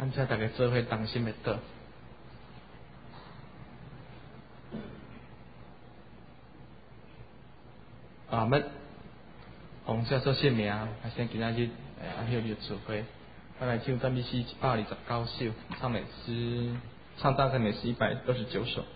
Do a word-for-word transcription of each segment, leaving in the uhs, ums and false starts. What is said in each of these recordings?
咱遮大家做伙同心的祷。阿们，奉主所圣名，啊，先今仔日诶，啊，休日聚会，我来唱赞美诗一百二十九首，唱美诗，唱大赞美诗一百二十九首。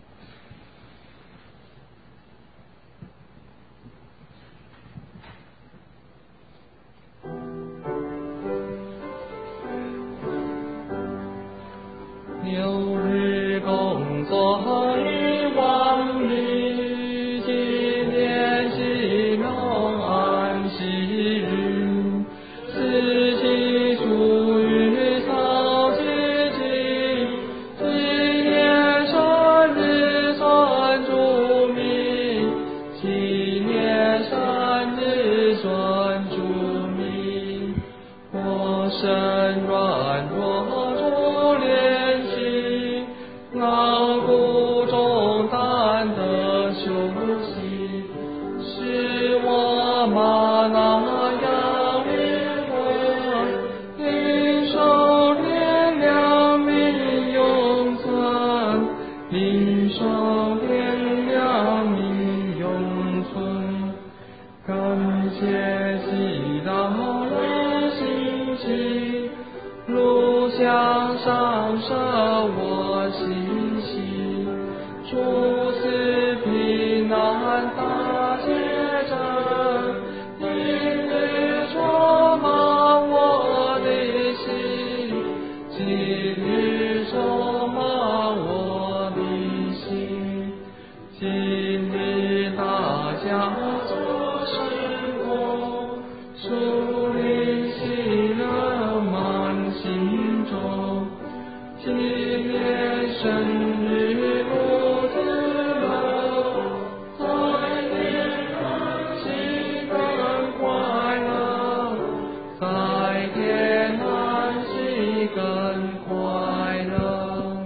牛日工作日望日，今年是农安息日，四季属于草节气，今年生日算主名，今年生日算主名，我身软弱中练习，劳苦中担得休息，使我玛拿养灵魂，领受天良民永存，领受天良民永存，感谢祈祷的心情，路向上升我信息，主赐平安大结阵，今日充满我的心，今日充满我的心，今日大家做生活，属灵喜乐满心中，今年生日不自乐，在天安息更快乐，在天安息更快乐。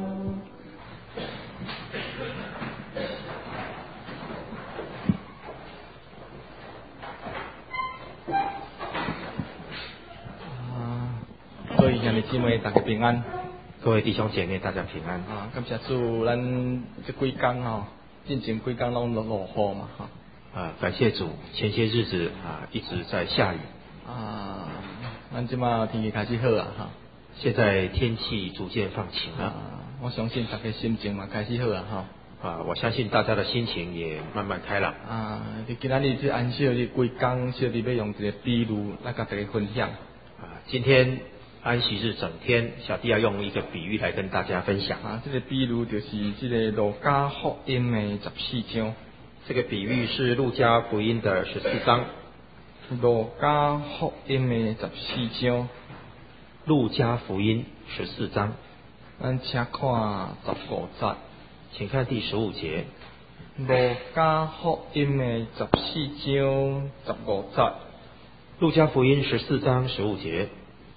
啊，各位兄弟姊妹，大家平安。 各位弟兄姐妹，大家平安。 啊，感谢主，咱这几天吼，进前几天拢落落雨嘛，哈。 啊，感谢主，前些日子啊一直在下雨。 啊，咱即马天气开始好啊，哈。 现在天气逐渐放晴了。 啊，我相信大家心情嘛开始好啊，哈。 啊，我相信大家的心情也慢慢开朗。 啊，你今仔日这安息日规工，小弟要用一个比喻来甲大家分享。 啊，今天安息日整天，小弟要用一个比喻来跟大家分享。 啊，这个比喻就是这个路加福音的十四章。 这个比喻是路加福音的十四章。 路加福音的十四章。 路加福音十四章。 咱请看十五节。 请看第十五节。 路加福音的十四章十五节。 路加福音十四章十五节。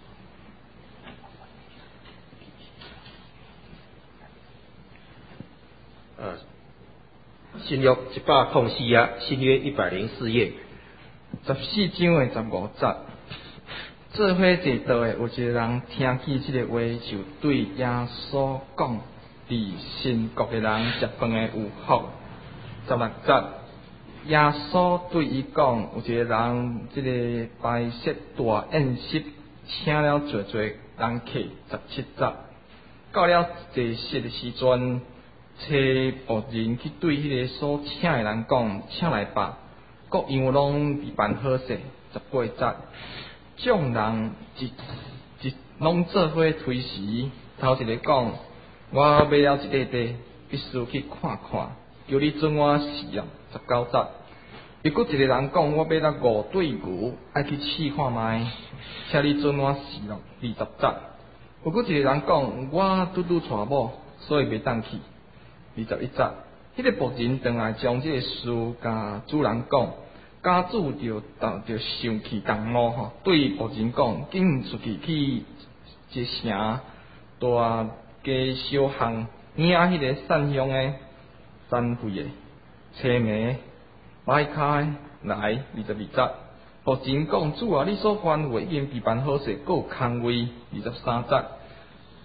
呃，新约一百零四啊，新约一百零四页。 十四章的十五节。做伙坐道的有一个人听见这个话，就对耶稣讲：伫神国的人食饭的有福。十六节，耶稣对伊讲：有一个人，这个摆设大宴席，请了侪侪人客。十七节，到了坐席的时阵，找仆人去对迄个所请的人讲：请来吧，各样拢备办好势。十八节。众人一一拢做伙推时，头一个讲：我买了一块地，必须去看看，求你准我试用。十九节，又搁一个人讲：我买了五对牛，爱去试看卖，请你准我试用。二十节，又搁一个人讲：我拄拄娶某，所以袂当去。二十一节，迄、那个仆人转来将这个事甲主人讲。家主就就生气动怒吼，对仆人讲：紧出去去一城大家小巷，领迄个散香的、散费的、车迷、摆开来。二十二节，仆人讲：主啊，你所番话已经备办好势，阁有空位。二十三节，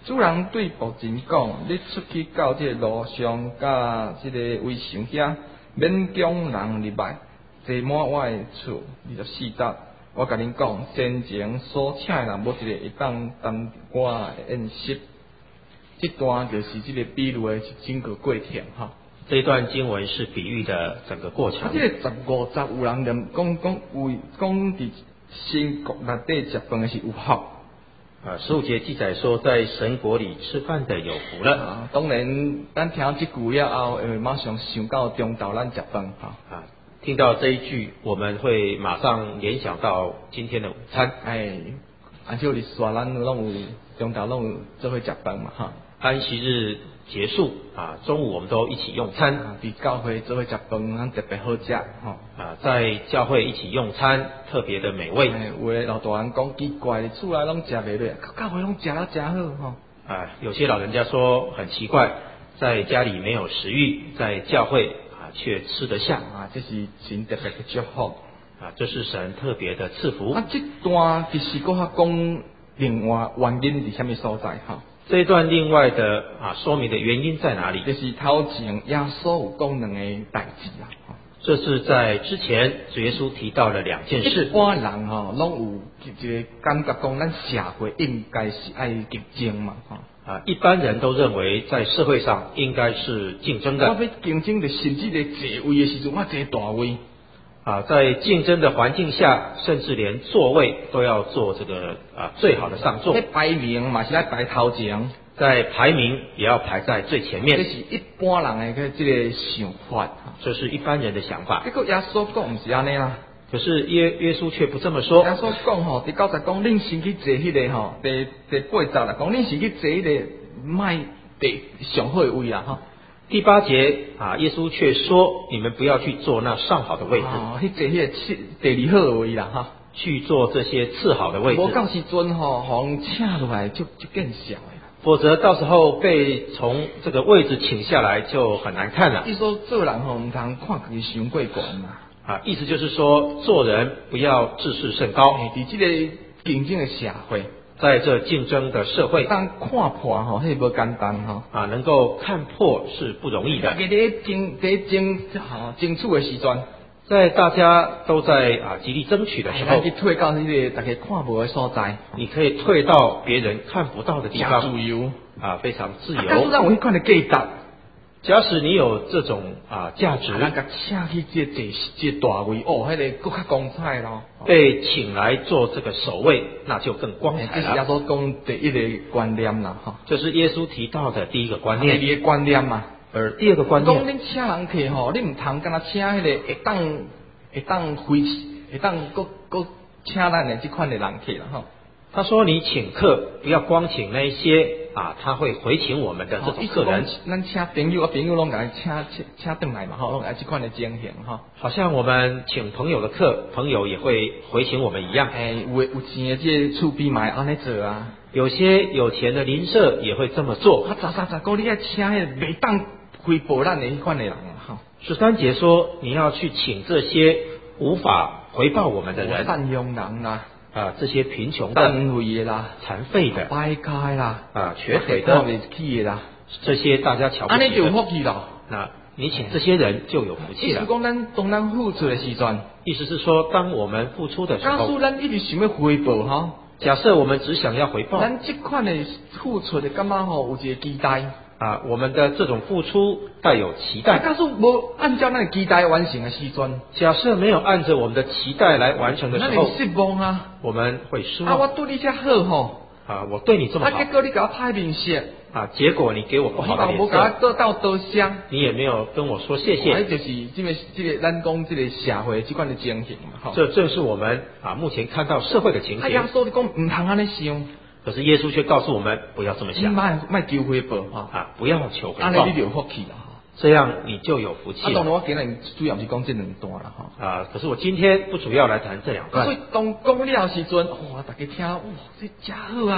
主人对仆人讲：你出去到这个路上，甲这个围墙遐，免强人入来，坐满我的厝二十四搭。我甲恁讲，先前所请的人无一个会当担我的宴席。这段就是这个比喻的整个过程哈。 这一段经文是比喻的整个过程。 啊，这个十五十有人念讲讲为讲伫神国内底食饭的是有福。 啊，十五节记载说，在神国里吃饭的有福了。 啊，当然，咱听这句了后，会马上想到中昼咱食饭哈。 啊，听到这一句，我们会马上联想到今天的午餐。 哎，按照历史话，咱拢有中昼拢有做伙食饭嘛哈。 安息日结束啊，中午我们都一起用餐。 啊，伫教会做伙食饭，咱特别好食吼。 啊，在教会一起用餐，特别的美味。 哎，有的老大人讲奇怪，厝内拢食袂落，教会拢食了真好吼。 啊，有些老人家说很奇怪，在家里没有食欲，在教会啊却吃得下。 啊，这是神特别的祝福。 啊，这是神特别的赐福。 啊，这段其实搁较讲另外原因伫什么所在哈？ 这一段另外的啊说明的原因在哪里？ 就是头前耶稣有讲两个代志啦。 这是在之前主耶稣提到了两件事。 一般人吼拢有一个感觉讲，咱社会应该是爱竞争嘛吼。 啊，一般人都认为在社会上应该是竞争的。 我要竞争的，甚至咧坐位的时阵，我坐大位。 啊，在竞争的环境下，甚至连座位都要做这个啊最好的上座。 在排名嘛是在排头前， 在排名也要排在最前面。 这是一般人的这个想法， 这是一般人的想法。 结果耶稣讲唔是安尼啦。 可是耶耶稣却不这么说。 耶稣讲吼，第九十讲，恁先去坐迄个吼，第第八十啦，讲恁先去坐迄个卖第上好的位啦吼。 第八节啊，耶稣却说：“你们不要去坐那上好的位置， 哦，去坐迄个次第二好的位啦，哈， 去坐这些次好的位置。 无到时阵吼，互人请落来就就更小的。 否则到时候被从这个位置请下来就很难看了。 意思说做人吼，唔通看自己伤过悬啦。 啊，意思就是说，做人不要自视甚高。 伫这个竞争的社会。” 在这竞争的社会， 当看破吼，迄无简单吼啊，能够看破是不容易的。 大家在争在争吼争取的时阵， 在大家都在啊极力争取的时候， 你退到迄个大家看无的所在， 你可以退到别人看不到的地方， 自由啊，非常自由。 假使让我去看的价值。 假使你有这种啊价值， 那个请去这这这大位哦，迄、那个更较光彩咯。 被请来做这个守卫，那就更光彩了。 这是耶稣讲第一个观念啦，哈。 这是耶稣提到的第一个观念。 第一个观念嘛， 而第二个观念， 讲恁请人去吼，你唔通干那请迄个会当会当回会当搁搁请咱的这款的人去啦，哈。 他说：“你请客，不要光请那一些啊，他会回请我们的这种客人。 咱请朋友啊，朋友拢甲请请请转来嘛，吼，拢来这款的情形哈。 好像我们请朋友的客，朋友也会回请我们一样。 哎，有有钱的这厝边嘛安尼做啊。 有些有钱的邻舍也会这么做。 啊，十三十个你爱请迄个袂当回报咱的迄款的人啊，哈。 十三节说你要去请这些无法回报我们的人， 善用人啦。” 啊，这些贫穷的、 单位的啦、 残废的、 掰开啦、 啊瘸腿的、 起的啦， 这些大家瞧不起的， 安尼就有福气了。 那你请这些人就有福气了。 意思讲，咱当咱付出的时阵， 意思是说，当我们付出的时候， 假使咱一直想要回报哈， 假设我们只想要回报， 咱这款的付出的感觉吼有一个期待啊，我们的这种付出带有期待。 假使无按照咱的期待完成的时阵， 假设没有按着我们的期待来完成的时候， 失望啊， 我们会失望。 啊，我对你这好吼， 啊，我对你这么好， 啊，结果你给我拍面色， 啊，结果你给我不好的脸色， 我给我得到多谢， 你也没有跟我说谢谢。 这就是这个这个咱讲这个社会这款的情形嘛， 这正是我们啊目前看到社会的情形。 耶稣讲唔通安尼想。 可是耶稣却告诉我们不要这么想， 卖卖求回报哈啊，不要求回报， 安尼你就有福气啦， 这样你就有福气了。 啊，当然我今日主要是讲这两段啦哈。 啊，可是我今天不主要来谈这两段。 所以当讲了时阵，哇，大家听，哇，这真好啊！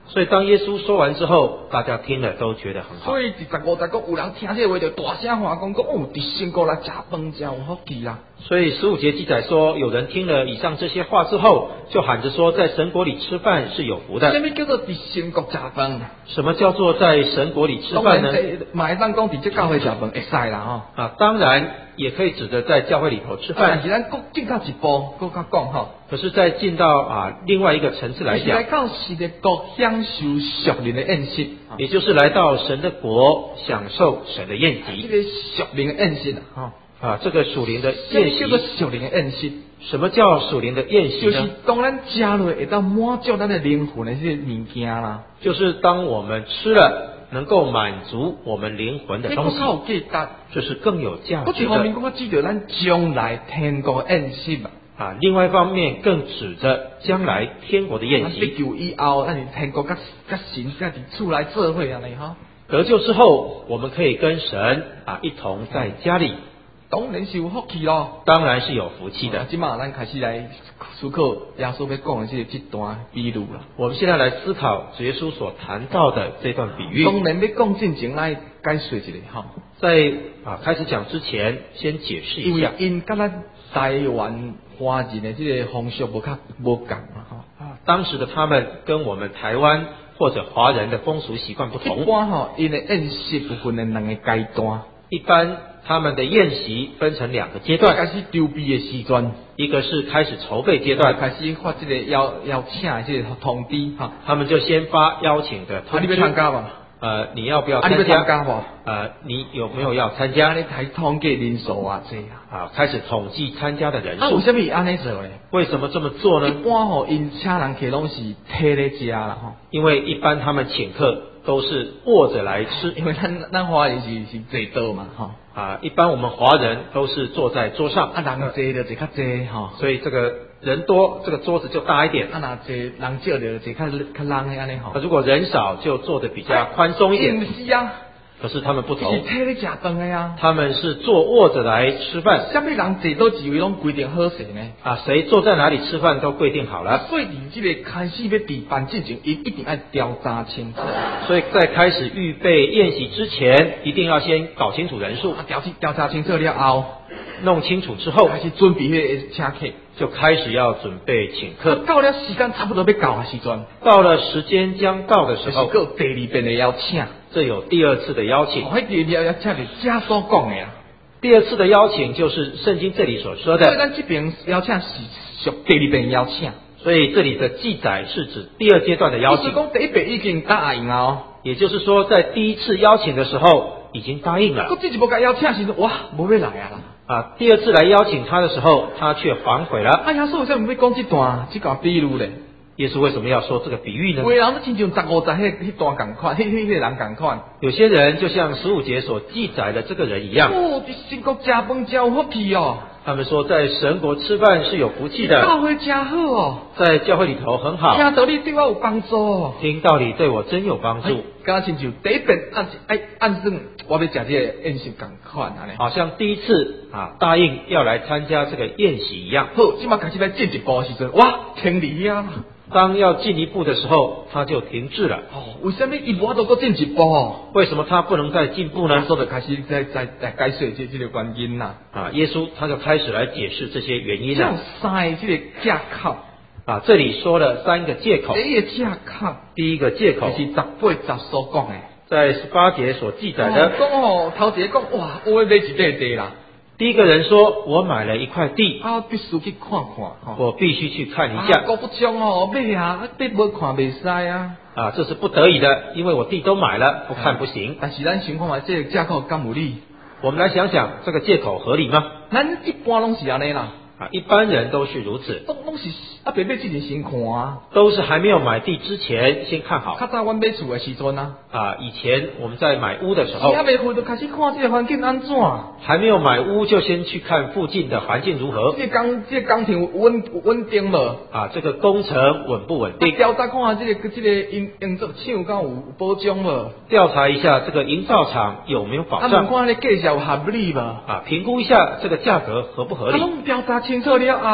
所以当耶稣说完之后，大家听了都觉得很好。 所以伫十五节讲，有人听这个话就大声话讲讲，哦，伫神国来食饭真有福气啦。 所以十五节记载说，有人听了以上这些话之后，就喊着说，在神国里吃饭是有福的。 什么叫做伫神国食饭？ 什么叫做在神国里吃饭呢？ 嘛会当讲伫这教会食饭会使啦吼。 啊，当然也可以指着在教会里头吃饭。 但是咱更进到一步，更加讲吼。 可是，在进到啊另外一个层次来讲， 来到神的国享受属灵的宴席， 也就是来到神的国享受神的宴席。 这个属灵的宴席啊， 啊，这个属灵的宴席。 叫做属灵的宴席。 什么叫属灵的宴席呢？ 就是当咱吃落会当满足咱的灵魂的这个物件啦。 就是当我们吃了，能够满足我们灵魂的东西，这是更有价值的。 不一方面，我指着咱将来天国的宴席嘛。 啊，另外一方面更指着将来天国的宴席。 得救以后，咱天国甲甲神在伫厝内做伙安尼哈。 得救之后，我们可以跟神啊一同在家里， 当然是有福气咯。 当然是有福气的。 今嘛咱开始来思考耶稣要讲的这这段比喻啦。 我们现在来思考主耶稣所谈到的这段比喻。 当然要讲进前来解说一下哈。 在啊开始讲之前，先解释一下。 因为因甲咱台湾华人的这个风俗无较无共嘛哈。 啊，当时的他们跟我们台湾或者华人的风俗习惯不同。 一般哈，因的宴席有分两个阶段。 一般他们的宴席分成两个阶段。 开始筹备的时段， 一个是开始筹备阶段， 开始发这个邀邀请的这个通知哈， 他们就先发邀请的通知。 啊，你要参加吧？ 呃，你要不要参加？ 啊，你要参加不？ 呃，你有没有要参加？ 你才统计人数啊，这样啊，开始统计参加的人数。 啊，为什么安尼做呢？ 为什么这么做呢？ 一般吼，因请人客拢是摕咧食啦吼。 因为一般他们请客都是卧着来吃， 因为咱咱华人是是坐桌嘛吼。 啊，一般我们华人都是坐在桌上。 啊，人多就坐较济吼。 所以这个人多，这个桌子就大一点。 啊，那坐人少就坐较较人的安尼吼。 如果人少，就坐的比较宽松一点。 是啊。 可是他们不同， 是摕咧食饭的呀。 他们是坐卧着来吃饭。 什么人坐到几位拢规定好势呢？ 啊，谁坐在哪里吃饭都规定好了。 所以你这个开始要举办之前，一一定要调查清楚。 所以在开始预备宴席之前，一定要先搞清楚人数。 啊，调调查清楚了后， 弄清楚之后， 开始准备那个请客， 就开始要准备请客。 到了时间差不多要到的时阵， 到了时间将到的时候， 就是第二遍的邀请。 这有第二次的邀请。 哦，第二邀请是家所讲的啦。 第二次的邀请就是圣经这里所说的。 所以咱这边邀请是属第二遍邀请。 所以这里的记载是指第二阶段的邀请。 就是讲第一遍已经答应了。 也就是说，在第一次邀请的时候已经答应了。 我这一步该邀请时，哇，无要来啊啦。 啊，第二次来邀请他的时候，他却反悔了。 哎呀，所以为什么要讲这段这个比喻咧？ 耶稣为什么要说这个比喻呢？ 有人都亲像十五载迄迄段共款，迄迄个人共款。 有些人就像十五节所记载的这个人一样。 哦，伫神国食饭真有福气哦。他们说在神国吃饭是有福气的。 教会真好哦。 在教会里头很好。 听道理对我有帮助哦。 听道理对我真有帮助。 刚亲像第一遍按哎按算我要食这个宴席共款安尼。 好像第一次啊答应要来参加这个宴席一样。 好，即马开始来进一步的时阵，哇，停离啊！ 当要进一步的时候，他就停滞了。 哦，为什么伊无法度再进一步？ 为什么他不能再进步呢？ 所以就开始在在在解释这这个原因啦。 啊，耶稣他就开始来解释这些原因了。 像三个这个借口啊，这里说了三个借口。 第一个借口， 第一个借口就是十八十所讲的， 在十八节所记载的。 讲哦，头一个讲哇，我要买一块地啦。 第一个人说：“我买了一块地， 啊，必须去看看， 我必须去看一下。” 啊，不将哦，买啊，买无看袂使啊。 啊，这是不得已的，因为我地都买了，不看不行。 但是咱想看嘛，这个借口敢有理？ 我们来想想，这个借口合理吗？ 咱一般拢是安尼啦。 啊，一般人都是如此。 都拢是啊，别买之前先看啊。 都是还没有买地之前先看好。 较早阮买厝的时阵啊。 啊，以前我们在买屋的时候。 还没回就开始看这个环境安怎。 还没有买屋就先去看附近的环境如何。 这工这工程稳稳定无？ 啊，这个工程稳不稳定？ 调查看下这个这个营营造厂敢有保障无？ 调查一下这个营造厂有没有保障？ 啊，看这价钱合理无？ 啊，评估一下这个价格合不合理？ 啊，拢调查清楚了后，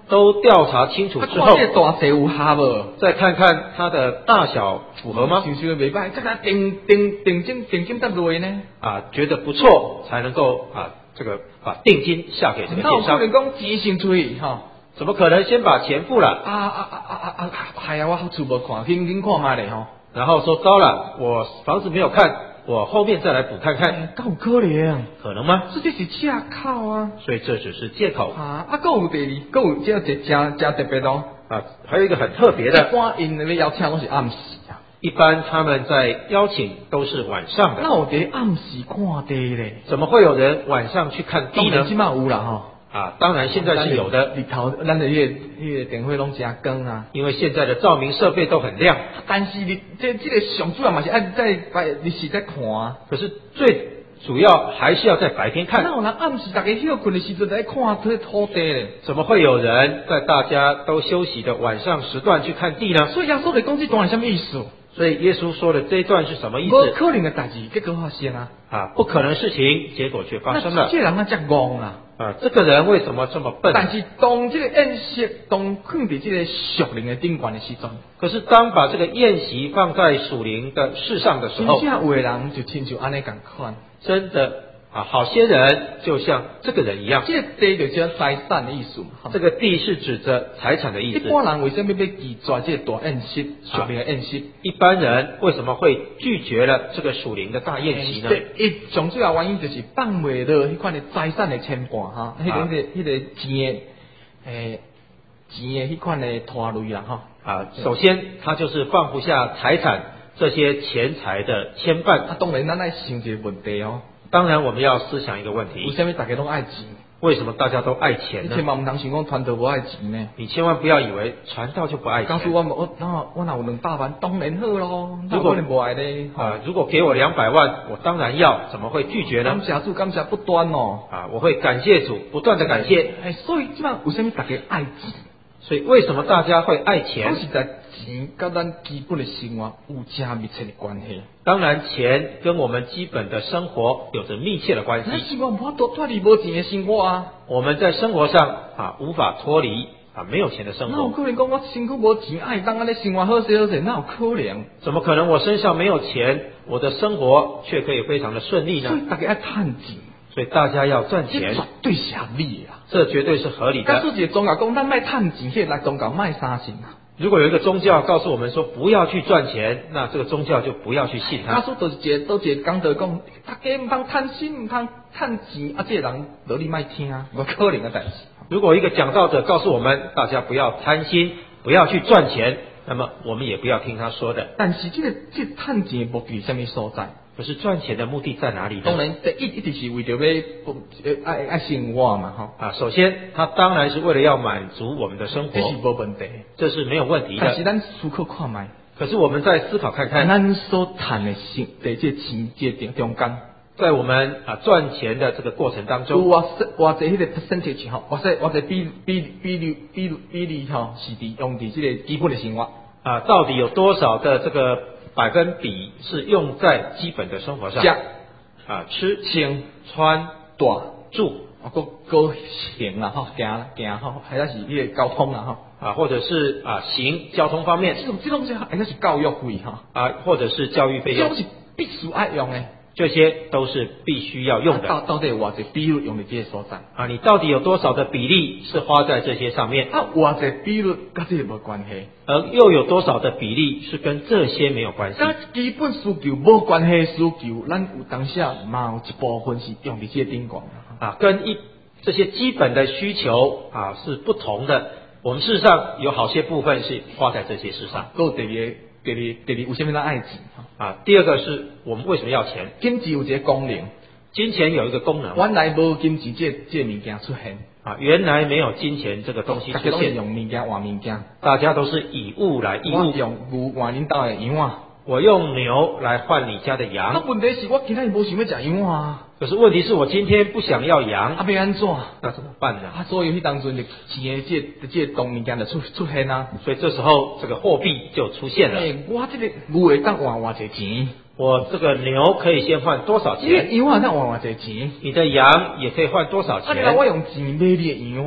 都调查清楚啊， 之后， 看这个大细有合无？ 再看看它的大小符合吗？ 想想袂歹，这个定定定金定金得落呢？ 啊，觉得不错，才能够啊这个把定金下给这个那有建商。 可能讲钱先出去哈？ 怎么可能先把钱付了， 啊啊啊啊啊啊！系啊，我好厝无看，紧紧看卖咧吼。 然后说糟了，我房子没有看，我后面再来补看看， 敢有可能？ 可能吗？ 这就是借口啊！ 所以这只是借口啊，啊，还有第二，还有这个加加特别咯。 啊。还有一个很特别一的， 般因那个邀请拢是暗时啊， 一般他们在邀请都是晚上的， 那有伫暗时看地咧？ 怎么会有人晚上去看地呢？ 起码有啦吼。 啊，当然现在是有的， 日头咱的迄个迄个电火拢真光啊。 因为现在的照明设备都很亮。 但是你这这个上主要嘛是按在白日时在看啊。 可是最主要还是要在白天看。 那有人暗时大家休困的时阵在看这土地咧？ 怎么会有人在大家都休息的晚上时段去看地呢？ 所以耶稣的讲这段是什么意思？ 所以耶稣说的这一段是什么意思？ 不可能的代志，结果发生啊！ 啊，不可能事情，结果却发生了。 这人啊，真戆啊！ 啊，这个人为什么这么笨？ 但是当这个宴席当放在这个属灵的顶端的时阵， 可是当把这个宴席放在属灵的事上的时候， 真正有的人就亲像安尼共款， 真的啊，好些人就像这个人一样。 这个地就叫财产的意思嘛。 这个地是指着财产的意思。 一般人为什么要拒绝这个大宴席、属灵的宴席？ 一般人为什么会拒绝了这个属灵的大宴席呢？ 一上主要原因就是放袂落迄款的财产的牵绊哈，迄、那个、迄、啊、个、迄个钱的诶钱的迄款的拖累啦哈。 啊，首先他就是放不下财产这些钱财的牵绊。 啊，当然咱来想一个问题哦。 当然我们要思想一个问题： 为什么大家都爱钱？ 为什么大家都爱钱呢？ 你千万唔通想讲传道无爱钱呢？ 你千万不要以为传道就不爱钱。 告诉我我我我哪有两百万，当然好咯。 如果你不爱呢？ 啊，如果给我两百万，我当然要，怎么会拒绝呢？ 感谢主，感谢不断哦。 啊，我会感谢主，不断的感谢。 哎，所以即摆为什么大家爱钱？ 所以为什么大家会爱钱？ 都是在钱跟咱基本的生活有加密切的关系。 当然，钱跟我们基本的生活有着密切的关系。 那生活无法脱脱离无钱的生活啊！ 我们在生活上啊无法脱离啊没有钱的生那有活。 可能讲我身躯无钱，爱当安尼生活好势好势，那有可能？ 怎么可能我身上没有钱，我的生活却可以非常的顺利呢？ 所以大家爱趁钱， 所以大家要赚这钱， 绝对是合理的啊！ 这绝对是合理的。 告诉一个宗教讲，咱卖趁钱，迄来宗教卖相信啊！ 如果有一个宗教告诉我们说不要去赚钱，那这个宗教就不要去信它。 告诉就是一个，都一个讲道讲，大家唔通贪心，唔通趁钱，啊，这个人道理卖听啊，无可能的代志。 如果一个讲道者告诉我们大家不要贪心，不要去赚钱，那么我们也不要听他说的。 但是这个这个趁钱的目的什么所在？ 可是赚钱的目的在哪里呢？ 当然，第一一直是为着要爱爱生活嘛，哈。 啊，首先，他当然是为了要满足我们的生活， 这是无问题， 这是没有问题的。 但是咱思考看卖， 可是我们再思考看看， 咱所赚的钱，在这钱这中中间， 在我们啊赚钱的这个过程当有中， 偌些偌济迄个 percentage 吼，偌些偌济比比比例比例比例吼，是伫用伫这个基本的生活啊，到底有多少的这个百分比是用在基本的生活上？ 食、 啊，吃、 穿、 穿、 住、 住啊，个个行啦吼，行行吼，还有是迄个交通啦吼， 啊，或者是啊行交通方面这种这种是还有是教育费吼， 啊，或者是教育费用这种，是必须爱用的。 这些都是必须要用的。 到到底有偌济比率用在这些所在？ 啊，你到底有多少的比例是花在这些上面？ 啊，偌济比率跟这个无关系。 而又有多少的比例是跟这些没有关系？ 跟基本需求无关系，需求咱有当下嘛有一部分是用在这顶端啊，跟一这些基本的需求啊是不同的。我们事实上有好些部分是花在这些事上。 够第二第二第二，为什么咱爱钱？ 啊，第二个是我们为什么要钱？ 金钱有一个功能， 金钱有一个功能。 原来无金钱这这物件出现啊，原来没有金钱这个东西出现， 大家都是用物件换物件， 大家都是以物来以物。 我用牛换恁兜的羊啊， 我用牛来换你家的羊。 那问题是我今天无想要食羊啊。 可是问题是我今天不想要羊， 啊，要安怎？ 那怎么办呢？ 啊，所以迄当阵就钱的这这动物件就出出现啊。 所以这时候这个货币就出现了。 欸、我这个牛会当换偌济钱？ 我这个牛可以先换多少钱？ 你羊啊当换偌济钱？ 你的羊也可以换多少钱？ 啊，你我用钱买你的羊啊？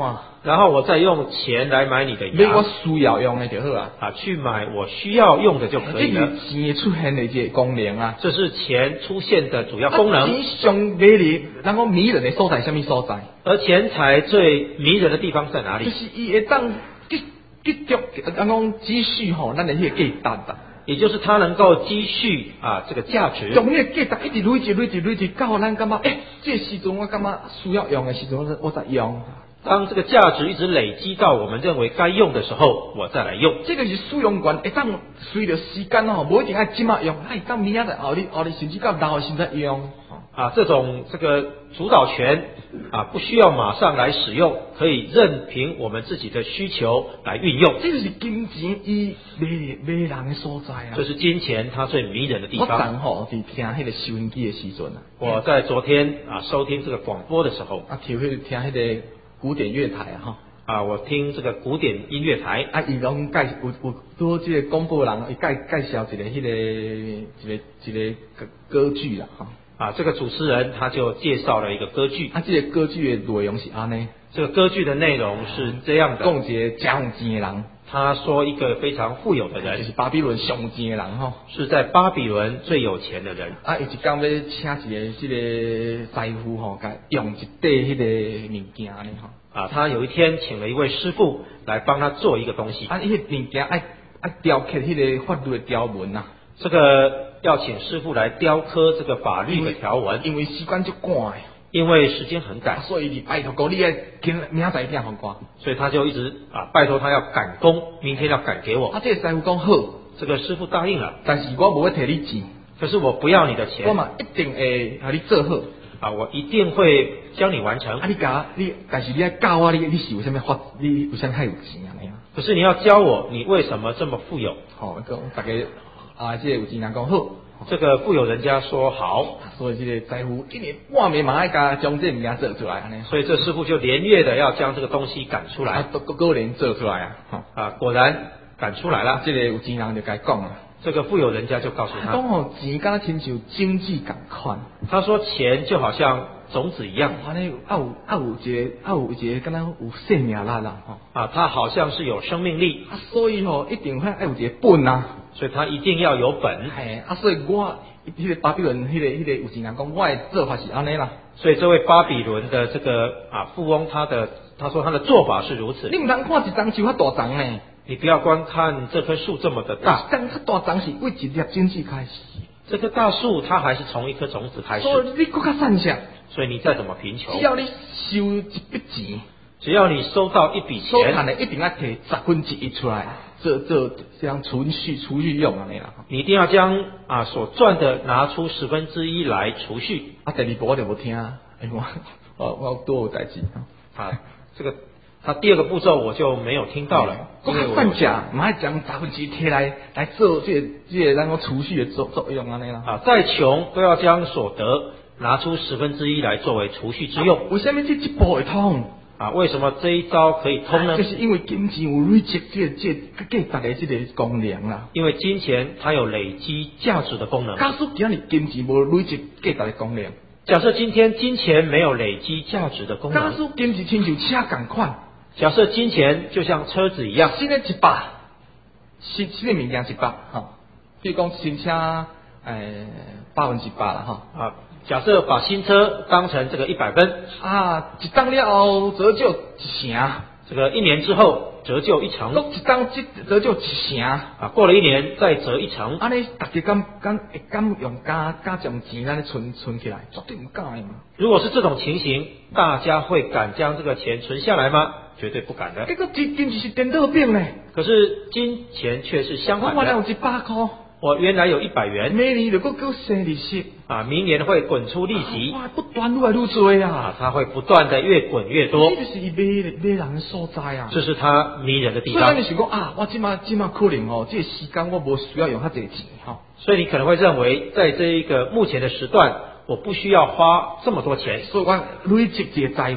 然后我再用钱来买你的买我羊需要用的就好啊。 啊，去买我需要用的就可以了。 这是钱出现的一个功能啊。 这是钱出现的主要功能。 钱上美丽，然后迷人的所在，什么所在？ 而钱财最迷人的地方在哪里？ 就是伊会当继继续，咱讲积蓄吼，咱的迄个价值啊。 也就是它能够积蓄啊这个价值。 从迄个价值一直累积累积累积，到咱感觉诶，这时阵我感觉需要用的时阵，我我才用。 当这个价值一直累积到我们认为该用的时候，我再来用。 这个是使用权，会当随着时间吼，无一定爱即马用，哎，当明仔载后日后日甚至到老的时再用。 啊，这种这个主导权啊，不需要马上来使用，可以任凭我们自己的需求来运用。 这就是金钱伊迷迷人的所在啊！ 这是金钱它最迷人的地我方。 昨吼伫听迄个收音机的时阵啊， 我在昨天啊收听这个广播的时候啊，听迄听迄个古典乐台啊，吼。 啊，我听这个古典音乐台啊，伊拢介有有多这个广播人，伊介介绍一个迄、那个一个一个歌剧啦，吼。 啊，这个主持人他就介绍了一个歌剧。 啊，这个歌剧的内容是安尼， 这个歌剧的内容是这样的： 讲一个真有钱的人， 他说一个非常富有的人， 就是巴比伦上钱的人吼， 是在巴比伦最有钱的人。 啊，伊一讲要请一个这个师傅吼，甲用一块迄个物件呢吼。 啊，他有一天请了一位师傅来帮他做一个东西。 啊，迄个物件爱爱雕刻迄个法律的条文呐。 这个要请师傅来雕刻这个法律的条文， 因为时间就赶的， 因为时间很赶， 所以你拜托哥，你要今明仔载一定给我。 所以他就一直啊拜托他要赶工，明天要赶给我。 啊，这个师傅讲好， 这个师傅答应了， 但是我无要摕你钱， 可是我不要你的钱， 我嘛一定会和你做好。 啊，我一定会将你完成。 啊，你教你，但是你要教我，你你是有啥物法？你有啥物太有钱啊？你啊？ 可是你要教我，你为什么这么富有？ 好，讲大家啊，这个有钱人讲好。 这个富有人家说好， 所以这个财富一年半年嘛爱甲将这物件做出来安尼， 所以这师傅就连夜的要将这个东西赶出来， 啊，都个人做出来啊， 啊，果然赶出来了。 这个有钱人就该讲了， 这个富有人家就告诉他， 讲吼钱敢若亲像经济共款， 他说钱就好像种子一样， 安尼啊有啊有一个啊有一个敢若有生命力啦吼， 啊，它好像是有生命力， 啊，所以吼一定会爱有一个本啊。 所以他一定要有本。 嘿，啊，所以我迄、那个巴比伦迄、那个迄、那个有钱人讲，我的做法是安尼啦。 所以这位巴比伦的这个啊富翁，他的他说他的做法是如此。 你唔通看一张树遐大张呢？ 你不要光看这棵树这么的大， 张这大张是为一粒经济开始。 这棵大树它还是从一颗种子开始。 所以你更加善良。 所以你再怎么贫穷， 只要你收一笔钱， 只要你收到一笔收赚钱， 的一定要摕十分之一出来，这这这样储蓄储蓄用安尼啦。 你一定要将啊所赚的拿出十分之一来储蓄。 啊，第二步我就无听，哎我我我多有代志啊，这个他第二个步骤我就没有听到了， 我较善假，唔爱将十分之一摕来来做这个这个咱讲储蓄的作作用安尼啦。 啊，再穷都要将所得拿出十分之一来作为储蓄之用。 为什么这一步会通？ 啊，为什么这一招可以通呢？ 就是因为金钱有累积这这价值的这个功能啦。 因为金钱它有累积价值的功能。 假使今日金钱无累积价值的功能， 假设今天金钱没有累积价值的功假能， 使金钱亲像车共款， 假设金钱就像车子一样， 新的一百，新新的物件一百哈，比如讲新车诶百分之百啦哈。 啊，假设把新车当成这个一百分， 啊，一当了后折旧一成， 这个一年之后折旧一成， 搁一当即折旧一成， 啊，过了一年再折一成， 安尼大家敢敢会敢用加加将钱安尼存存起来，绝对唔敢的嘛。 如果是这种情形，大家会敢将这个钱存下来吗？绝对不敢的。 结果金金就是颠倒变呢， 可是金钱却是相反的。 我原来有一百块， 我原来有一百元， 每年就搁搁生利息， 啊，明年会滚出利息， 哇，不断愈来愈多啊啊，， 它会不断的越滚越多， 这就是伊买买人的所在啊。 这是它迷人的地方所以咱就。想讲啊，我即马即马可能哦，这个时间我无需要用遐济钱吼。 所以你可能会认为，在这一个目前的时段，我不需要花这么多钱， 所以我累积这个财富，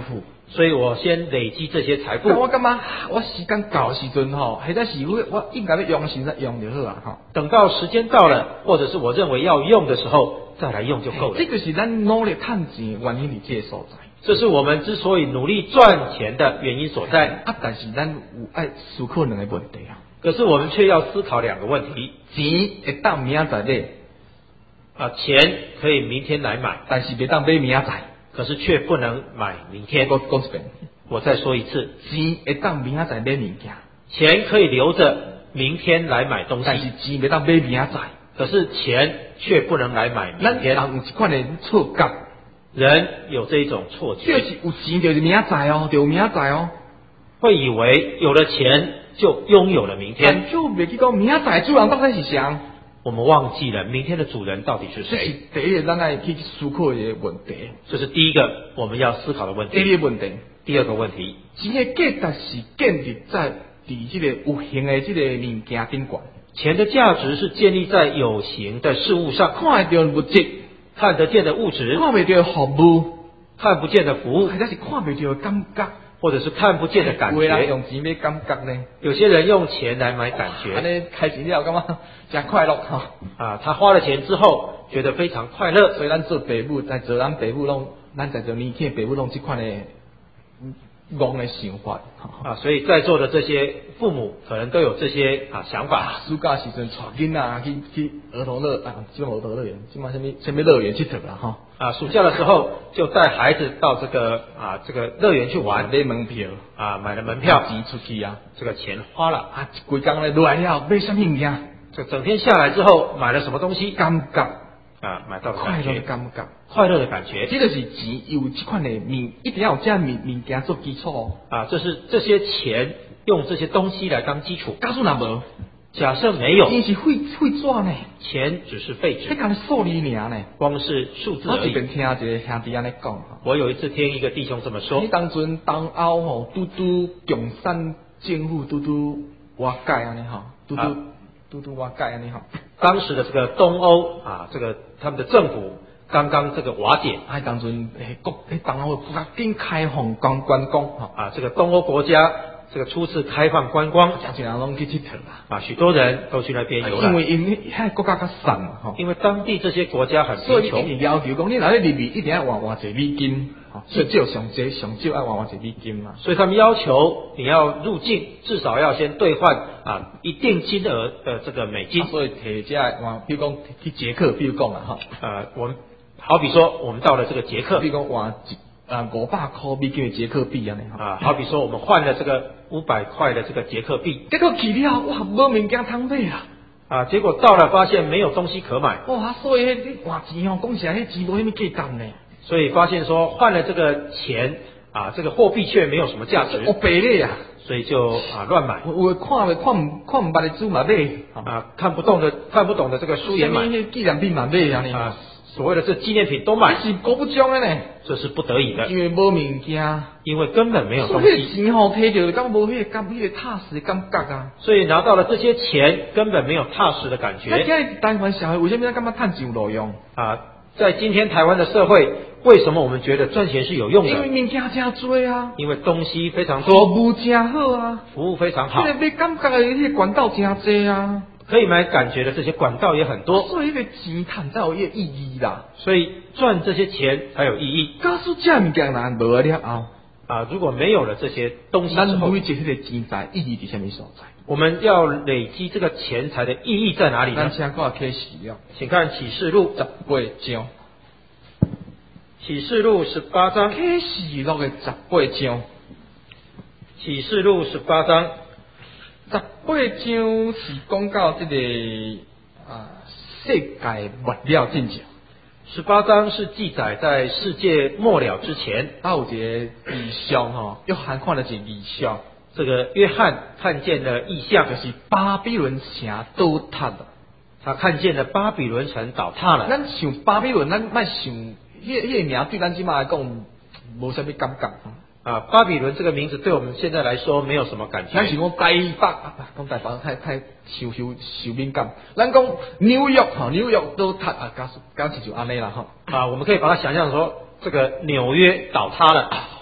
所以我先累积这些财富。 我感觉我时间到时阵吼，或者是我我应该要用时再用就好啊吼。 等到时间到了，或者是我认为要用的时候再来用就够了。 这就是咱努力赚钱原因伫这个所在。 这是我们之所以努力赚钱的原因所在。 啊，但是咱有爱思考两个问题啊。 可是我们却要思考两个问题： 钱会当明仔载买， 啊，钱可以明天来买， 但是别当买明仔载。 可是却不能买明天。 我讲一遍， 我再说一次， 钱会当明仔载买物件， 钱可以留着明天来买东西， 但是钱别当买明仔载。 可是钱却不能来买明天。 咱人有一款的错觉， 人有这一种错觉， 就是有钱就是明仔载哦，就有明仔载哦， 会以为有了钱就拥有了明天， 就袂记讲明仔载主人到底是谁。 我们忘记了明天的主人到底是这是谁。 第一个咱来去思考的问题。 这是第一个我们要思考的问题。 第二个问题， 第二个问题， 钱的价值是建立在伫这个有形的这个物件顶管。 钱的价值是建立在有形的事物上， 看得到物质， 看得见的物质， 看不到服务， 看不见的服务， 或者是看不到的感觉， 或者是看不见的感有的人觉。 用钱买感觉呢？ 有些人用钱来买感安觉， 尼开始了，感觉真快乐哈。 啊，他花了钱之后觉得非常快乐。 所以咱做父母，在做咱父母拢，咱在做年轻的父母拢这款的戆的想法。 啊，所以在座的这些父母可能都有这些啊想法。 暑假时阵带囡仔去去儿童乐啊，即种儿童乐园，即嘛什么什么乐园去佚啦哈。 啊，暑假的时候就带孩子到这个啊这个乐园去玩， 买门票啊买了门票， 钱出去啊， 这个钱花了啊，规工咧落来了，买什么物件？ 这整天下来之后买了什么东西？ 感觉啊，买到了快乐的感觉， 感觉。 快乐的感觉。 这就是钱有这款的物，一定要有这样物物件做基础哦。 啊，这是这些钱用这些东西来当基础。 假使若无， 假设没有， 钱是废废纸呢， 钱只是废纸， 迄讲数字尔呢。 光是数字我而已。 一边听一个兄弟安尼讲哈， 我有一次听一个弟兄这么说你，当阵东欧吼，拄拄共产政府拄拄瓦解安尼吼，拄啊拄拄拄瓦解安尼吼， 当时的这个东欧啊，这个他们的政府刚刚这个瓦解啊，当阵诶国迄东欧国家紧开放观观光吼， 啊，这个东欧国家这个初次开放观光真侪人拢去佚佗啦。 啊，许多人都去那边游览， 因为因遐国家较散嘛吼， 因为当地这些国家很所以贫穷， 一定要求讲，你若咧入去一定要换换一美金，吼，最少上济上少要换换一美金嘛。 所以他们要求你要入境，至少要先兑换啊一定金额的这个美金啊。所以摕这换，比如讲去捷克，比如讲啦吼， 呃，我们好比说我们到了这个捷克比如讲换一啊五百块美金的捷克币安尼吼。 啊，好比说我们换了这个五百块的这个捷克币结果去了，哇，无物件通买啊！ 啊，结果到了发现没有东西可买， 哇，所以迄换钱吼，讲实在，迄钱无啥物价值呢。 所以发现说换了这个钱啊，这个货币却没有什么价值， 我白咧啊！ 所以就啊乱买有有看袂看唔看唔捌的书嘛买， 啊，看不懂的看不懂的这个书也买迄纪念品嘛买安尼。 啊，所谓的这纪念品都买， 这是国不中的呢， 这是不得已的， 因为无物件。 因为根本没有东所以迄西， 钱吼摕着，敢无迄个感，迄个踏实的感觉啊！ 所以拿到了这些钱根本没有踏实的感那觉今日台湾社会为什么咱感觉趁钱有路用？ 啊。在今天台湾的社会，为什么我们觉得赚钱是有用因为的？ 物件真多啊， 因为东西非常服多， 务真好啊， 服务非常好迄，个买感觉的迄个管道真多啊。 可以买感觉的这些管道也很多， 所以迄个钱赚才有迄个意义啦。 所以赚这些钱才有意义假使这物件若无了后， 啊！如果没有了这些东西之后， 咱累积迄个钱财意义伫什么所在？ 我们要累积这个钱财的意义在哪里呢？ 咱先讲开始了， 请看启示录， 十八章， 启示录十八章， 启示录的十八章， 启示录十八章， 十八章是讲到这个啊世界末了进前， 十八章是记载在世界末了之前， 啊有一个异象吼，约翰看到一个异象， 这个约翰看见了异象， 就是巴比伦城倒塌了。 他看见了巴比伦城倒塌了。 咱想巴比伦，咱莫想，迄、那、迄个名对咱即马来讲无啥物感觉。 啊，巴比伦这个名字对我们现在来说没有什么感觉。 咱想讲台北，啊，讲台北太太受受受敏感。咱讲纽约吼，纽约倒塌啊，假假是就安尼啦吼。 啊，我们可以把它想象说，这个纽约倒塌了，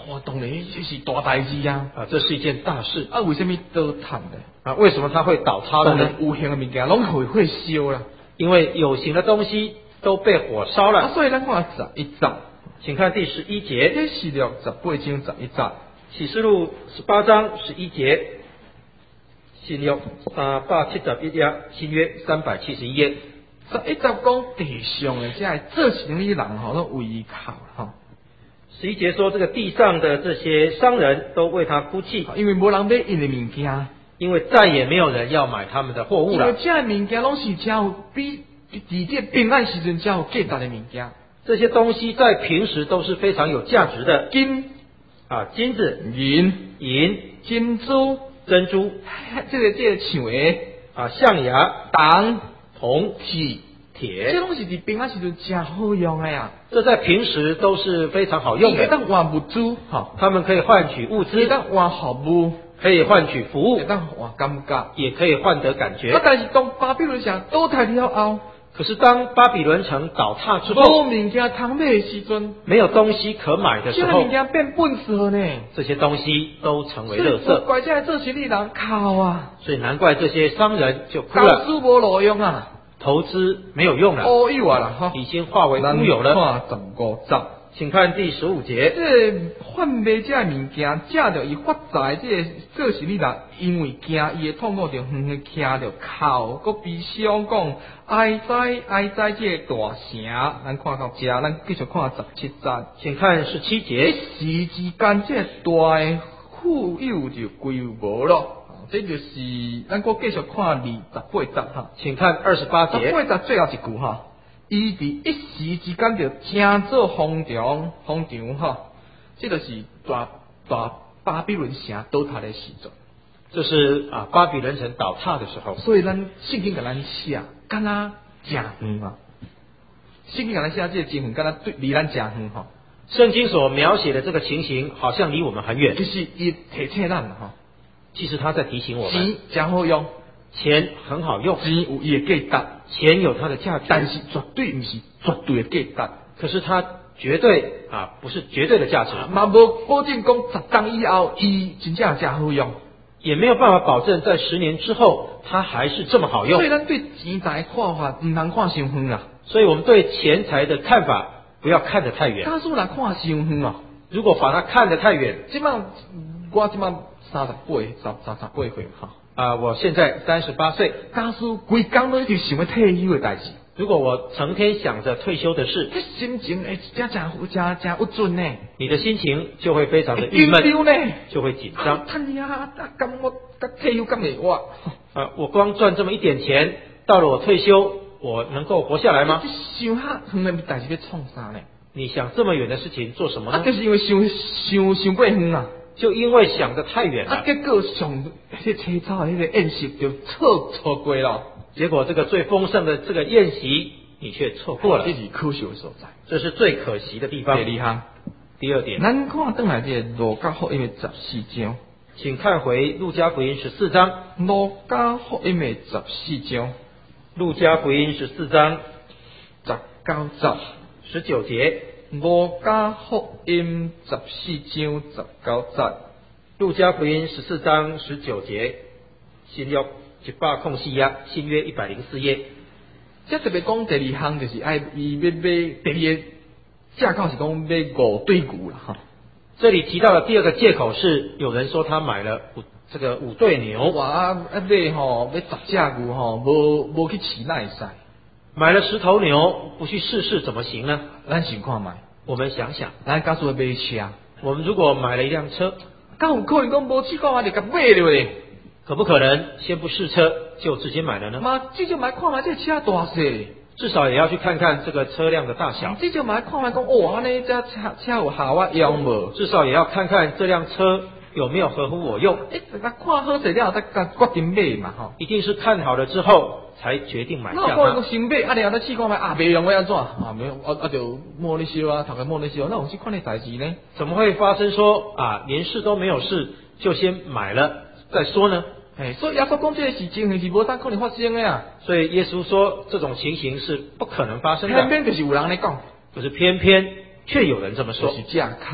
哇，当然这是大代志啊！ 啊，这是一件大事啊，为什么倒塌呢？ 啊。为什么它会倒塌了呢？ 有形的物件拢会会烧啦， 因为有形的东西都被火烧了。 啊，所以咱看十一章， 请看第十一节， 这是六十八章十一章， 启示录十八章十一节，新约三百七十一页，新约三百七十一页。 十一章讲地上的这做生意人吼，都为靠吼。 十一节说，这个地上的这些商人都为他哭泣， 因为无人买因的物件， 因为再也没有人要买他们的货物了。 因为这物件拢是真有比伫这平安时阵真有价值的物件。 这些东西在平时都是非常有价值的， 金啊，金子、 银、 银、 珍珠、 珍珠， 这个这个像的啊，象牙、 铜、 铜、 铁。这铁， 拢是伫平安时阵真好用的呀， 这在平时都是非常好用伊会的。 当换物资，吼， 他们可以换取物会资， 当换服务， 可以换取服务会，当换感觉。 也可以换得感啊， 觉。 但是当巴比伦城倒塌了后， 可是当巴比伦城倒塌之无后， 物件通买的时阵， 没有东西可买的时这候物，件变粪色呢， 这些东西都成为所以垃圾， 怪这做生意人靠啊， 所以难怪这些商人就哭投了， 资无路用啊， 投资没有用了， 乌有啊啦，吼， 已经化为乌有了。 看十五章。 请看第十五节， 这贩卖这物件，借着伊发财，这做生意人，因为惊伊的痛苦，就远远徛着哭，搁悲伤讲，哀哉哀哉，这大城，咱看到这，咱继续看十七章。 请看十七一节， 时之间，这大的富有就归无咯。这就是咱搁继续看二十八章哈。 请看二十八十节， 八章最后一句哈。伊伫一时之间就惊做风场，风场吼，这就是大大巴比伦城倒塌的时阵。 这是啊巴比伦城倒塌的时候， 所以咱圣经甲咱写，敢若真远啊！圣经甲咱写这个经文，敢若对离咱真远吼。 圣经所描写的这个情形好像离我们很远， 其实伊提醒咱吼， 其实他在提醒我们， 钱真好用， 钱很好用， 钱有伊的价值。 钱有它的价值， 但是绝对不是绝对的价值， 可是它绝对啊不是绝对的价值， 嘛无保证讲十档以后伊真正真好用， 也没有办法保证在十年之后它还是这么好用所以。咱对钱财的看法唔通看伤远啦。 所以我们对钱财的看法不要看得太远， 假使若看伤远哦， 如果把它看得太远， 即摆我即摆三十八、三三十八岁哈。 啊，我现在三十八岁， 假使规工都一直想要退休的代志， 如果我成天想着退休的事， 这心情会真真真真不准呢， 你的心情就会非常的郁紧张闷， 呢， 就会紧张。 趁呀，咁我咁退休咁嚟哇， 啊，我光赚这么一点钱，到了我退休，我能够活下来吗？ 想下远的代志要创啥呢？ 你想这么远的事情做什么啊， 呢？ 就是因为想想想过远啊。 就因为想得太远啊， 了， 结果上迄车草迄个宴席就错错过了， 结果这个最丰盛的这个宴席，你却错过了这，是可惜的所在。 这是最可惜的地方。 第二项， 第二点， 咱看转来这个路加福音的十四章， 请看回路加福音十四章， 路加福音的十四章路加福音十四章十九节， 十九节， 路加福音十四章十九节， 路加福音十四章十九节，新约一百空四页，新约一百零四页。 这特别讲第二项就是爱伊要买第二个借口是讲买五对牛啦哈。 这里提到的第二个借口是，有人说他买了五这个五对牛， 哇啊买吼要十只牛吼，无无去饲哪会使？ 买了十头牛，不去试试怎么行呢？ 咱想看卖， 我们想想， 咱假使要买车， 我们如果买了一辆车， 敢有可能讲无试过啊就甲买了咧？ 可不可能先不试车就直接买了呢？ 嘛，至少买看卖这车大细， 至少也要去看看这个车辆的大小， 至少买看卖讲哦，安尼这车车有效我用无？ 至少也要看看这辆车有没有合乎我用。 诶，咱看好势了，再甲决定买嘛吼。 一定是看好了之后才决定买下那可能它。 讲先买，啊，然后再试看卖啊，袂用要安怎？啊，没有，啊啊就摸咧烧啊，头壳摸咧烧，那有这款的代志呢？ 怎么会发生说啊，连试都没有试就先买了再说呢？ 哎，所以耶稣讲这个是情形是无当可能发生的啊， 所以耶稣说这种情形是不可能发生的， 偏偏就是有人咧讲， 可是偏偏却有人这么说就，是借口啦。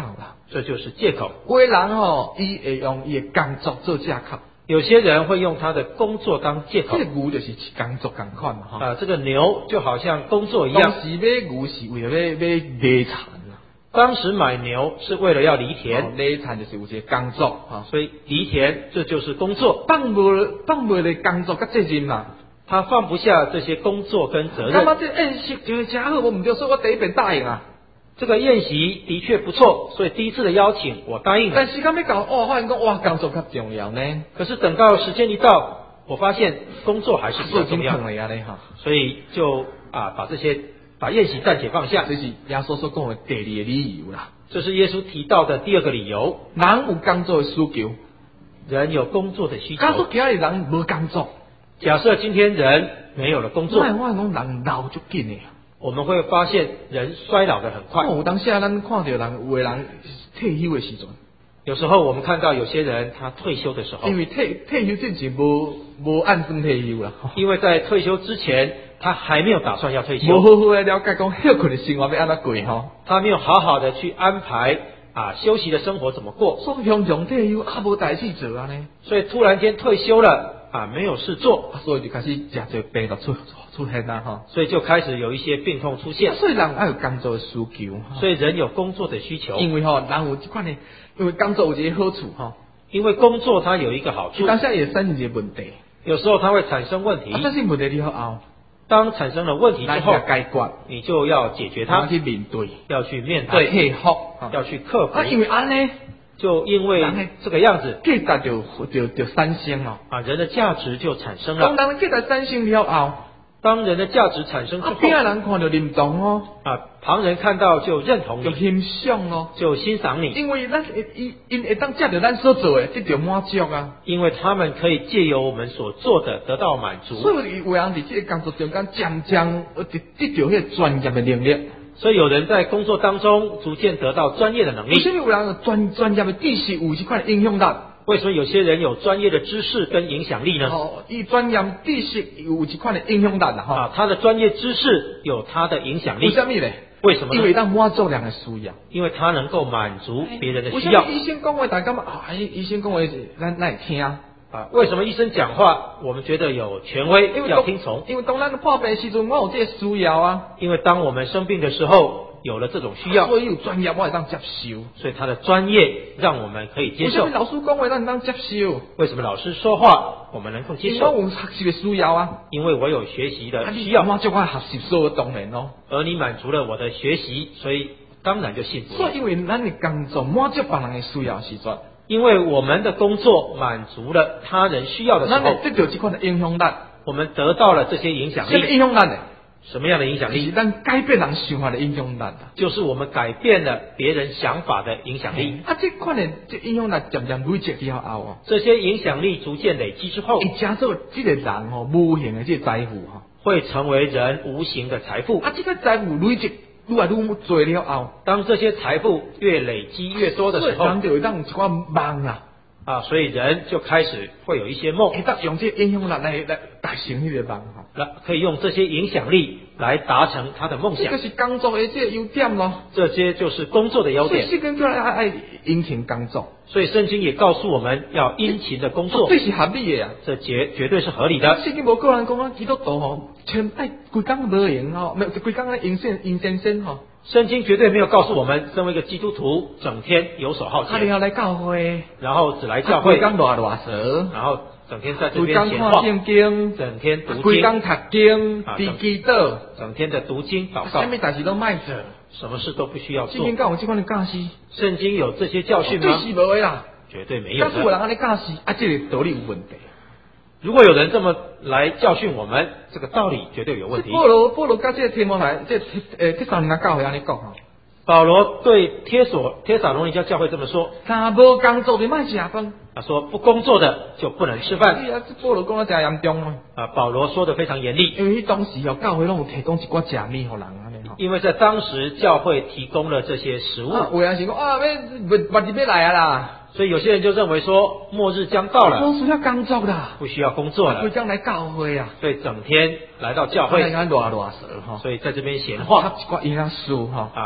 这就是借口。 有的人吼，伊会用伊的工作做借口。 有些人会用他的工作当借口。 这个牛就是工作同款嘛，哈。 啊，这个牛就好像工作一样。 当时买牛是为了要要犁田啊。 当时买牛是为了要犁田， 犁田就是有一个工作哈， 所以犁田这就是工作。 放无放无咧工作甲责任嘛， 他放不下这些工作跟责任。 干嘛这宴席就是真好，我唔对，所以我第一遍答应啊。 这个宴席的确不错，所以第一次的邀请我答应了。 但是刚要搞，哇，发现讲哇，工作较重要呢。 可是等到时间一到，我发现工作还是比较重要。所以就啊把这些把宴席暂且放下。 这是耶稣所讲的第二个理由啦。 这是耶稣提到的第二个理由。 人有工作的需求， 人有工作的需求。 假设今日人无工作， 假设今天人没有了工作， 那我讲人老就紧的。 我们会发现人衰老的很快。 有当时咱看到人，有的人退休的时阵， 有时候我们看到有些人他退休的时候， 因为退退休之前无无按时退休啦， 因为在退休之前他还没有打算要退休， 无好好的了解讲休困的生活要安怎过吼， 他没有好好的去安排啊休息的生活怎么过， 所以常常退休啊无代志做啊呢， 所以突然间退休了啊没有事做， 所以就开始食做病就出出现啦哈， 所以就开始有一些病痛出现。 所以人要有工作的需求， 所以人有工作的需求， 因为吼人有这款的，因为工作有一个好处哈， 因为工作它有一个好处， 当下也产生一个问题， 有时候它会产生问题， 啊，但是问题之后， 当产生了问题之后， 解决， 你就要解决它， 要去面对， 要去面对， 克服， 要去克服。 啊，因为安呢。 就因为这个样子， 价值就就就产生了啊，人的价值就产生了。 当人的价值产生了后， 当人的价值产生之后， 啊，边人看到认同哦， 啊，旁人看到就认同你， 就欣赏哦， 就欣赏你， 因为咱因因会当借着咱所做的得到满足啊， 因为他们可以借由我们所做的得到满足。 所以有人伫这个工作中间渐渐得得到迄个专业的能力。 所以有人在工作当中逐渐得到专业的能力。 为什么有人专专业的知识有这款影响力？ 为什么有些人有专业的知识跟影响力呢？ 哦，以专业知识有这款的影响力啦，哈、 啊，他的专业知识有他的影响力。 为什么呢？ 为什么呢？ 因为当满足人的需要， 因为他能够满足别人的需要。 为什么医生讲话大家嘛啊，医生讲话咱咱会听啊？ 啊，为什么医生讲话我们觉得有权威要听从？ 因为当咱破病的时阵，我有这个需要啊。 因为当我们生病的时候，有了这种需要， 所以有专业我会当接受， 所以他的专业让我们可以接受。 为什么老师讲话咱当接受？ 为什么老师说话我们能够接受？ 因为我有学习的需要啊， 因为我有学习的需要。 满足我学习所当然咯， 而你满足了我的学习，所以当然就幸福了。 所以因为咱的工作满足别人的需要时阵， 因为我们的工作满足了他人需要的时候， 咱得到这款的影响力， 我们得到了这些影响力。 什么影响力呢？ 什么样的影响力？ 是咱改变人想法的影响力， 就是我们改变了别人想法的影响力。 啊，这款的这影响力渐渐累积之后啊， 这些影响力逐渐累积之后， 会加做这个人哦无形的这个财富哈， 会成为人无形的财富。 啊，这个财富累积愈来愈多了后， 当这些财富越累积越多的时候， 人就会当有一款梦啊。 啊，所以人就开始会有一些梦， 会当用这影响力来来达成迄个梦哈， 来可以用这些影响力来达成他的梦想。 这个是工作的这个优点咯， 这些就是工作的优点。 所以圣经叫爱爱殷勤工作， 所以圣经也告诉我们要殷勤的工作， 这是合理的啊， 这绝绝对是合理的。 圣经无个人讲啊，基督徒吼，全爱规工无闲吼，没有规工咧阴先阴先生吼。 圣经绝对没有告诉我们，身为一个基督徒，整天游手好闲， 啊，然后来教会， 然后只来教会， 规工乱乱说， 然后整天在这边闲话， 看圣经， 整天读经， 规工读经，滴祈祷， 整天的读经祷告， 什么代志都卖做， 什么事都不需要做。 圣经教有这款的教示， 圣经有这些教训吗？ 对是无的啦， 绝对没有的。 但是有人安尼教示，啊，这个道理有问题。 如果有人这么来教训我们，这个道理绝对有问题。 保罗保罗甲这个提摩太，这呃这三年教会安尼讲吼。 保罗对帖所帖撒罗尼迦教会这么说： 他无工作就卖吃饭。 他说不工作的就不能吃饭。 是啊，这保罗讲得真严重啊。 啊，保罗说的非常严厉。 因为当时哦，教会拢有提供一寡食物互人安尼吼。 因为在当时教会提供了这些食物。 啊，有人是讲啊，要末末日要来啊啦。 所以有些人就认为说末日将到了， 不需要工作的， 不需要工作了， 规工来教会啊， 所以整天来到教会， 乱乱说哈， 所以在这边闲话， 一寡营养素哈啊，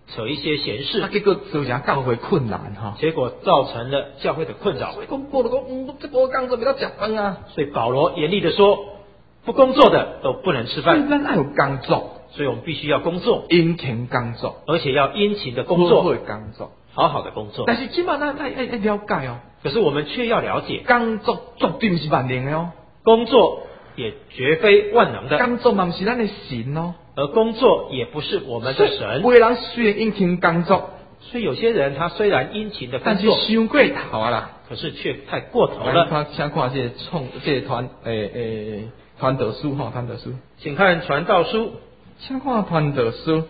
扯一些闲事， 啊，结果造成教会困难哈。 结果造成了教会的困扰。 所以讲保罗讲，嗯，这波工作不要吃饭啊。 所以保罗严厉的说，不工作的都不能吃所以饭。 咱要有工作， 所以我们必须要工作， 殷勤工作， 而且要殷勤的工作， 好好的工作， 好好的工作。 但是起码咱要要要了解哦， 可是我们却要了解， 工作绝对不是万能的哦， 工作也绝非万能的， 工作嘛不是咱的神哦。 而工作也不是我们的神。 有的人虽然殷勤工作， 所以有些人他虽然殷勤的工但是作， 伤过头啊啦。 可是却太过头来了。 看，先看这个创这个团诶诶传道书哈，传道书， 请看传道书， 先看传道书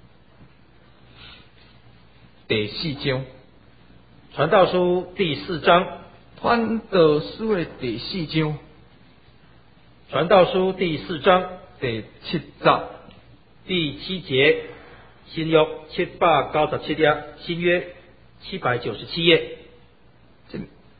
第四章， 传道书第四章， 传道书的第四章， 传道书第四章第七节， 第七节，新约七百九十七页，新约七百九十七页。 这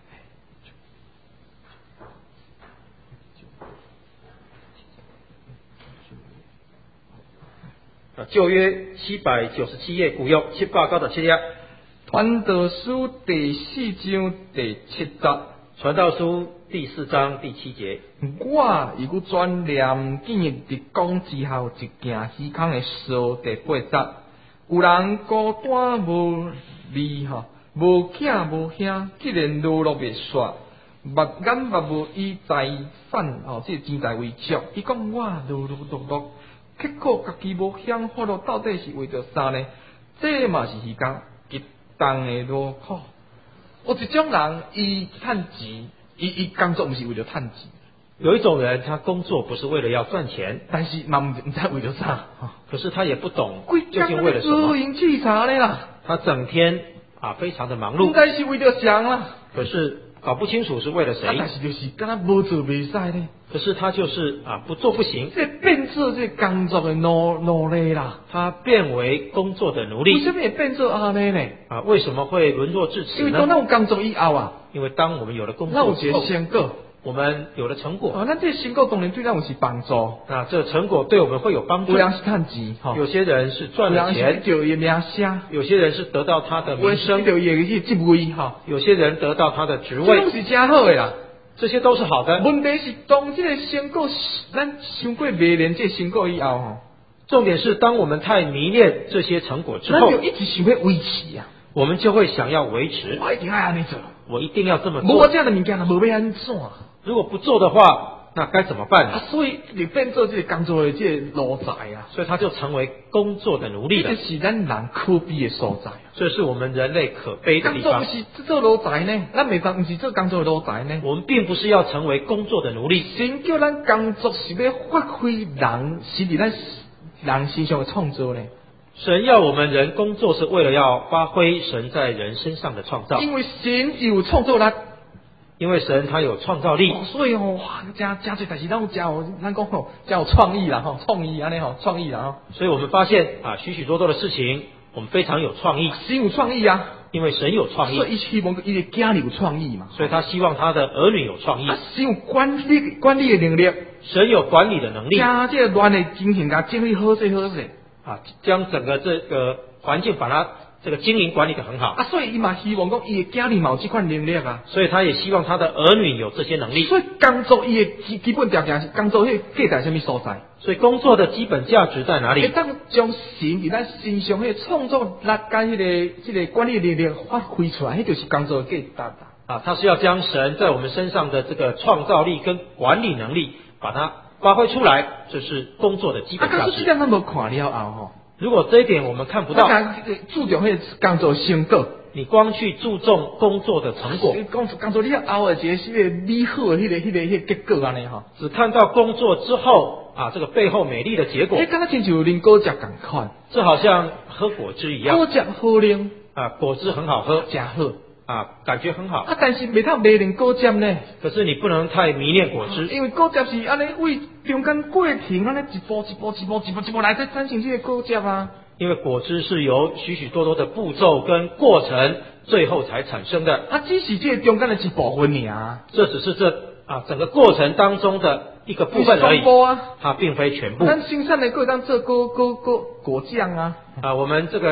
啊，旧约七百九十七页，古约七百九十七页。 传道书第四章第七节， 传道书第四章第七节。 我如果转念今日伫讲之後，一件時空的數第八節，有人孤單無離吼，無囝無兄，既然落落袂煞，目眼目無以財產吼，即錢財為主。伊講我碌碌碌碌，結果家己無享福咯，到底是為着啥呢？這嘛是時間極重的勞苦。有一種人，伊趁錢，伊伊工作毋是為着趁錢。 有一种人，他工作不是为了要赚钱， 但是嘛唔唔知为咗啥， 可是他也不懂规究竟为了什么。 自营气茶呢啦， 他整天啊非常的忙应碌， 该是为着想啦， 可是搞不清楚是为了谁。 啊但是就是敢若无做袂使呢， 可是他就是啊不做不行， 这变做这工作的奴奴隶啦。 他变为工作的奴为隶什么会变做安尼呢？ 啊。为什么会沦落至因此为当咱呢？ 有工作以后啊， 因为当我们有了工咱有一个作之后， 成果， 我们有了成果， 啊，咱这个成果当然对咱有是帮助。 那这成果对我们会有帮助有。人是趁钱，吼， 有些人是赚有人是了钱， 叫伊的名声， 有些人是得到他的有人是名声， 叫伊的这职位，吼， 有些人得到他的职这拢位， 是真好的啦。 这些都是好的。 问题是，当这个成果咱伤过迷恋这个成果以后吼， 重点是，当我们太迷恋这些成果之咱后， 就一直想要维持啊。 我们就会想要维持， 我一定要安尼做， 我一定要这么无我做。 这样的物件，无要安怎？ 如果不做的话，那该怎么办呢？ 啊，所以你变做这个工作的这个奴才啊， 所以他就成为工作的奴隶了这。是咱人可悲的所在。 这是我们人类可悲的地方。 工作不是做奴才呢，咱未当不是做工作的奴才呢。 我们并不是要成为工作的奴隶， 神叫咱工作是要发挥人是伫咱人身上的创造呢。 神要我们人工作是为了要发挥神在人身上的创造， 因为神有创造力， 因为神他有创造力， 哦所以吼、哇，真真侪，但是咱有真有，咱讲吼，真有创意啦吼，创意安尼吼，创意啦吼， 所以我们发现啊，许许多多的事情我们非常有创意， 神有创意啊， 因为神有创意所，以伊希望伊的家里有创意嘛， 所以他希望他的儿女有创意啊，，神有管理管理的能力， 神有管理的能力将这个乱的情形甲整理好势好势， 啊，将整个这个环境把它这个经营管理得很好， 啊，所以伊嘛希望讲伊的家里嘛有这款能力啊。 所以他也希望他的儿女有这些能力。 所以工作伊的基基本条件是工作迄个价值什么所在？ 所以工作的基本价值在哪会里？ 当将神伫咱身上迄个创作力跟迄个迄个管理力量发挥出来，迄就是工作的价值啦。 啊，他是要将神在我们身上的这个创造力跟管理能力，把它发挥出来，这是工作的基啊， 本价值。 可是这点咱无看了后吼， 如果这一点我们看不到， 咱注重迄个工作成果。 你光去注重工作的成果， 工作工作了后的一个迄个美好的迄个迄个迄个结果安尼吼， 只看到工作之后啊，这个背后美丽的结果迄，敢若亲像啉果汁共款， 这好像喝果汁一样果汁好啉， 啊，果汁很好喝真好。 啊，感觉很好， 啊，但是袂通迷恋果汁呢， 可是你不能太迷恋果汁， 因为果汁是安尼为中间过程安尼一步一步一步一步一步来才产生这个果汁啊。 因为果汁是由许许多多的步骤跟过程最后才产生的， 啊，只是这个中间的一部分尔， 这只是这啊整个过程当中的一个部分而已， 啊。 它并非全部咱生产的果当做果果果果酱啊， 啊。我们这个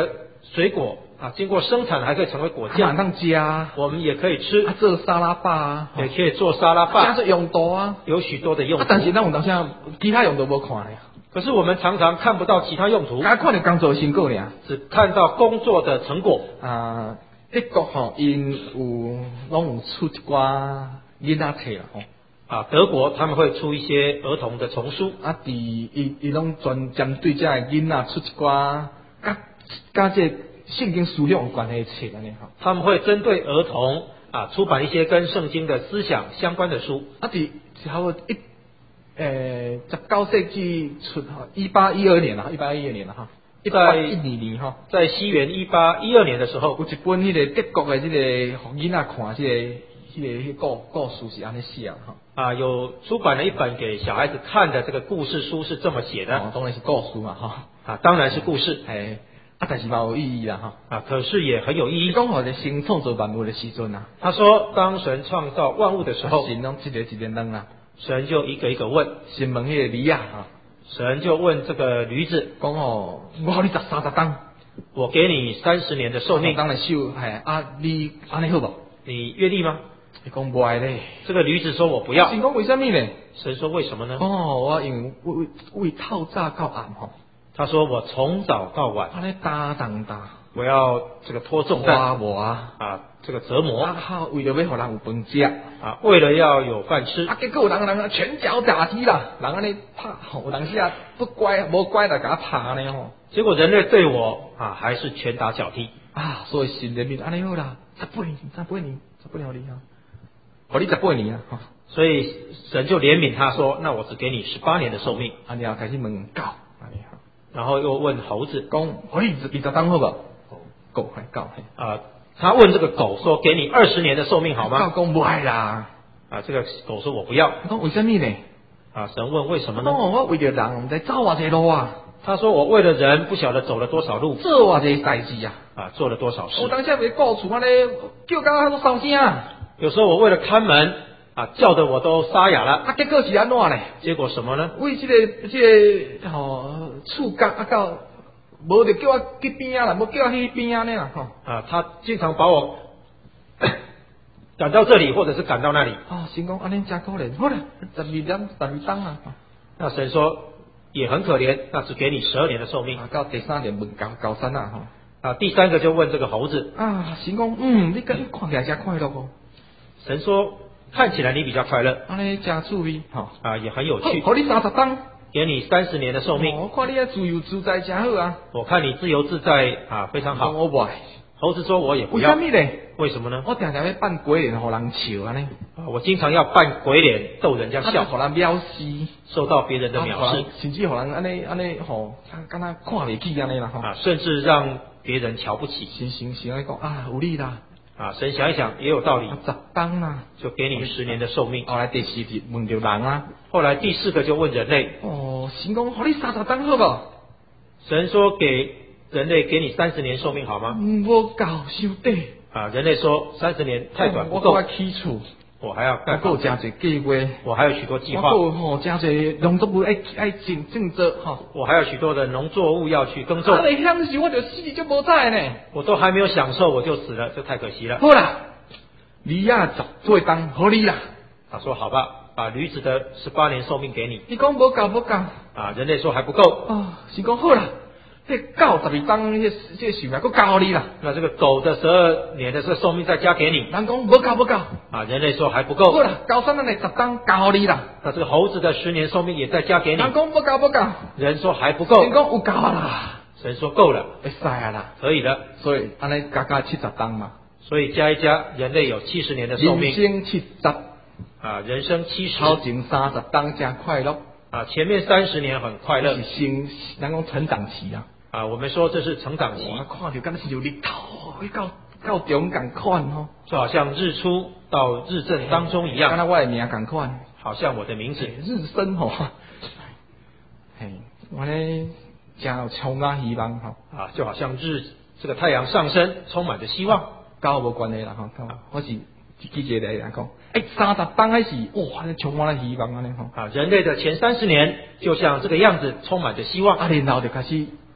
水果啊，经过生产还可以成为果还酱， 当吃啊， 我们也可以吃， 啊做沙拉吧啊， 也可以做沙拉加饭， 做用途啊。 有许多的用啊， 途。 但是咱有当时其他用途无看咧， 可是我们常常看不到其他用途， 啊看到工作成果尔。 只看到工作的成果。 啊，德国吼，因有拢有出一寡囡仔册啦吼。 啊，德国他们会出一些儿童的丛书， 啊，伫伊伊拢专针对这囡仔出一寡甲甲这圣经思想有关系的册安尼吼。 他们会针对儿童啊出版一些跟圣经的思想相关的书。 啊，伫差不多一诶十九世纪出吼，一八一二年啦，一八一二年啦哈，一八一二年哈， 在西元一八一二年的时候， 有一本迄个德国的这个互囡仔看这个迄个迄故故事是安尼写的哈。 啊，有出版了一本给小孩子看的这个故事书，是这么写的。 哦，当然是故事嘛哈。 啊，当然是故事。 哎，啊，但是嘛有意义啦哈。 啊，可是也很有意义。 你讲吼，在神创造万物的时阵啊， 他说，当神创造万物的时候， 神拢一个一个人啊， 神就一个一个问， 神问迄个驴啊，哈， 神就问这个驴子， 讲哦，我互你十三十当， 我给你三十年的寿命， 当然收，哎，啊，你安尼好无？ 你愿意吗？ 你讲不爱咧， 这个驴子说我不要。 神讲为什么呢？ 神说为什么呢？ 哦，我因为为为透早到暗吼， 他说我从早到晚， 安尼打当打， 我要这个拖重担花磨啊， 啊，这个折磨啊好，为了要互人有饭食， 啊，为了要有饭吃啊，结果有人人拳脚打踢啦，人安尼拍，吼，有当时啊不乖无乖来甲他拍呢吼， 结果人类对我啊还是拳打脚踢啊，所以神人民安尼好啦，十八年，十八年，十八年你啊，互你十八年啊，吼。 所以神就怜悯他说，那我只给你十八年的寿命。 啊，然后开始问狗，安尼哈， 然后又问猴子， 讲，互你二十当好无？狗还狗嘿， 啊，他问这个狗说，给你二十年的寿命好吗？ 狗讲不爱啦， 啊，这个狗说我不要。 讲为什么呢？ 啊，神问为什么呢？ 讲我为了人，毋知走偌济路啊， 他说我为了人不晓得走了多少路， 做偌济代志啊， 啊，做了多少事有。当时为顾厝安尼叫到都烧声，啊， 有时候我为了看门啊，叫得我都沙哑了。 结果是安怎呢？ 结果什么呢？ 为这个这个吼触角啊到，无就叫我去边啊啦，无叫我去边啊呢啦吼。 啊，他经常把我赶到这里，或者是赶到那里。 啊，神讲安尼真可怜，好啦，十二点十二当啊。 那神说也很可怜，那只给你十二年的寿命。 啊，到第三年问高高山啊吼。 啊，第三个就问这个猴子啊，神讲，嗯，你跟你看起来真快乐哦。 神说看起来你比较快乐， 安尼真趣味吼。 啊，也很有趣， 好，你三十当， 给你三十年的寿命。 我看你啊自由自在真好啊。 我看你自由自在啊，非常好。 我不爱。 猴子说我也不要。 为什么呢？ 为什么呢？ 我常常要扮鬼脸，互人笑安尼。 啊，我经常要扮鬼脸逗人家笑， 互人藐视， 受到别人的藐视， 甚至互人安尼安尼吼，敢若看袂起安尼啦吼。 啊，甚至让别人瞧不起。 行行行，安尼讲啊，有理啦。 啊，神想一想也有道理， 十当啦， 就给你十年的寿命。 后来第四题问着人啊， 后来第四个就问人类。 哦，神讲，互你三十当好无？ 神说给人类给你三十年寿命好吗？ 嗯，无够伤短。 啊，人类说三十年太短不够， 我起厝， 我还要我干还有真侪计划， 我还有许多计划， 我吼真侪农作物爱爱种种植吼。 我还有许多的农作物要去耕种。 啊，你享受我就死就无在呢。 我都还没有享受我就死了，这太可惜了。 好啦，你呀十做当合理啦。 他说好吧，把驴子的十八年寿命给你。 你讲无够无够。 啊，人类说还不够。 哦，是讲好啦。这狗十二当，这这寿命佫加你啦。 那这个狗的十二年的这个寿命再加给你。 人讲无够无够。 啊，人类说还不够。 好啦，高三咱来十当加你啦。 那这个猴子的十年寿命也再加给你。 人讲无够无够。 人说还不够。 神讲有够啦。 神说够了， 会使啊啦， 可以的。 所以安尼加加七十当嘛。 所以加一加，人类有七十年的寿命。 人生七十。 啊，人生七十。 头前三十当真快乐。 啊，前面三十年很快乐。 是成，人讲成长期啊。 啊，我们说这是成长期。 我看着敢是有日头，迄到到中共款吼， 就好像日出到日正当中一样。 敢若我的名共款， 好像我的名字日升吼。嘿，我咧真有充满希望吼。 啊，就好像日这个太阳上升，充满着希望。 跟我无关系啦吼，我是记者来讲，哎，三十当还是哇，充满了希望安尼吼。 啊，人类的前三十年就像这个样子，充满着希望。 啊，然后就开始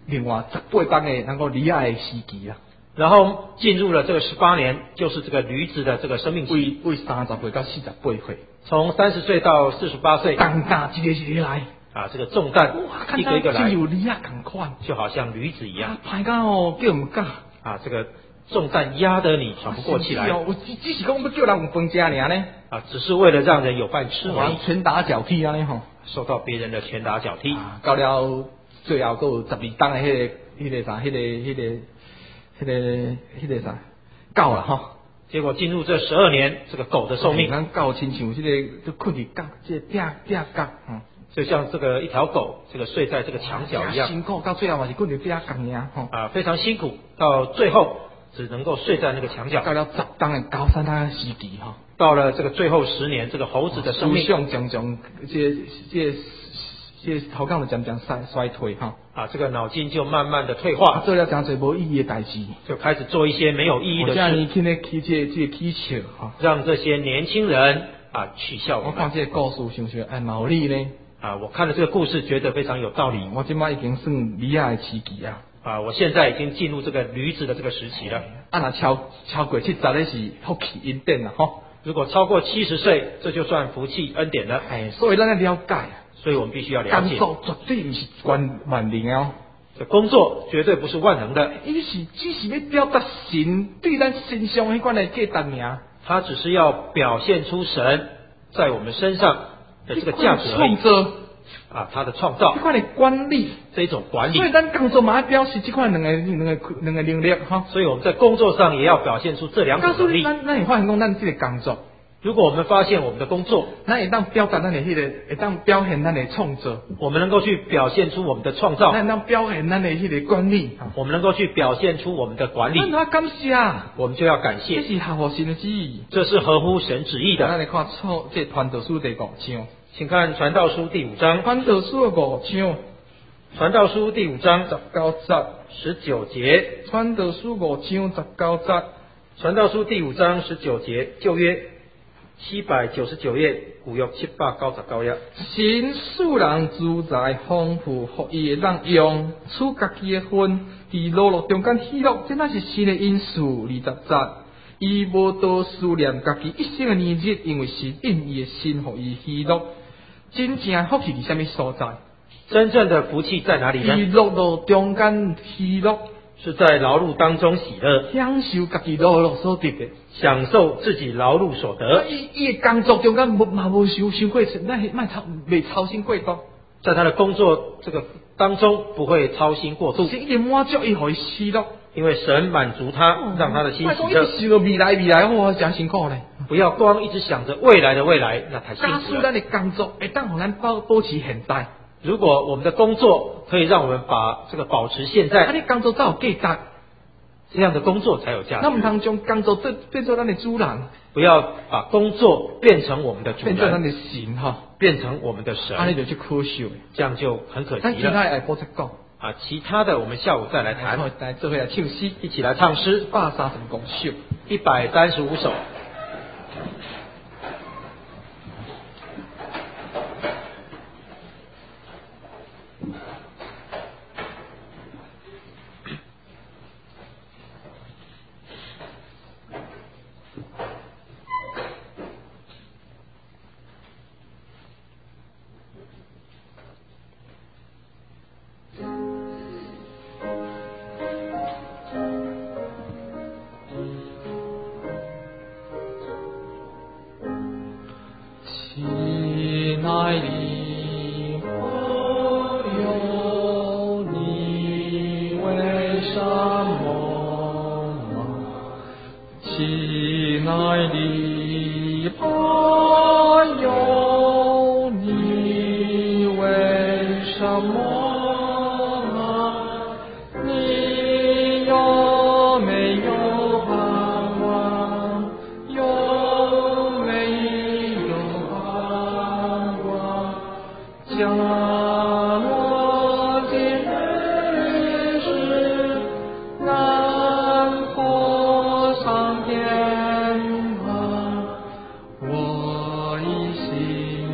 另外十八班的那个李亚的时期啦。 然后进入了这个十八年，就是这个驴子的这个生命期， 为为三十岁到四十八岁， 从三十岁到四十八岁， 担担一个一个来。 啊，这个重担一个一个来， 有李亚同款， 就好像驴子一样。 排到哦，叫唔敢。 啊，这个重担压得你喘不过气来。 我只只是讲要叫人有饭吃尔呢。 啊，只是为了让人有饭吃而已。 拳打脚踢安尼吼， 受到别人的拳打脚踢。 啊，到了最后还有十二档的迄个、迄个啥、迄个、迄个、迄个、迄个啥狗啦吼。 结果进入这十二年，这个狗的寿命， 咱狗亲像这个就困伫角，这个嗲嗲角，嗯。 就像这个一条狗，这个睡在这个墙角一样， 辛苦到最后嘛是困在家讲呀，吼啊，非常辛苦，到最后只能够睡在那个墙角。 到了十当的高山他时期哈， 到了这个最后十年，这个猴子的生命， 思想渐渐这这这头脑就渐渐衰衰退哈， 啊，这个脑筋就慢慢的退化， 做了真侪无意义的代志， 就开始做一些没有意义的事， 这样去咧起这这起笑哈， 让这些年轻人啊取笑我们。 我看这个故事想想，哎，毛利呢？ 啊，我看了这个故事，觉得非常有道理。 我今摆已经算李亚的时期啊。 啊，我现在已经进入这个驴子的这个时期了。 啊，那超超过七十那是福气恩典啦，吼。 如果超过七十岁，这就算福气恩典了。 哎，所以咱要了解， 所以我们必须要了解。 工作绝对不是万万能哦。 这工作绝对不是万能的， 伊是只是要表达神对咱身上迄款的价值尔。 它只是要表现出神在我们身上的这个价值而已。 创造啊，他的创造， 这款的管理， 这一种管理。 所以咱工作嘛要表示这款两个两个两个能力哈。 所以我们在工作上也要表现出这两种能力。 咱咱会发现讲，咱这个工作， 如果我们发现我们的工作， 咱会当表达咱的迄个，会当表现咱的创造， 我们能够去表现出我们的创造， 咱当表现咱的迄个管理， 我们能够去表现出我们的管理， 咱要感谢， 我们就要感谢， 这是合乎神的旨意， 这是合乎神旨意的。 咱来看错这传道书第五章。 请看《传道书》第五章，《 传道书》五章，《 传道书》第五章十九节， 十九节， 《传道书》五章十九节，《 传道书》第五章十九节，旧约七百九十九页，古约七百九十九页。 神使人自在丰富，互伊会当用出家己的分，伫落落中间喜乐，这乃是神的因素。二十节。伊无多思念家己一生的年日，因为神因伊的心互伊喜乐。真正的福气伫什么所在？ 真正的福气在哪里呢？ 喜乐落中间喜乐， 是在劳碌当中喜乐， 享受家己劳碌所得的， 享受自己劳碌所得。 伊伊的工作中间无嘛无受受过，那卖操未操心过多。 在他的工作这个当中不会操心过度， 神一满足伊互伊喜乐。 因为神满足他，让他的心喜乐。 一直想到未来未来，哇，真辛苦咧！ 不要光一直想着未来的未来，那太辛苦了。 假使咱的工作会当互咱保保持现在， 如果我们的工作可以让我们把这个保持现在， 啊，你工作才有价值， 这样的工作才有价值。 那唔通将工作变变做咱的主人， 不要把工作变成我们的主人， 变做咱的神哈， 变成我们的神， 啊，你就去可惜， 这样就很可惜了。 但其他爱补再讲。 啊，其他的我们下午再来谈。 来，这回来唱诗， 一起来唱诗， 一百三十五首， 一百三十五首。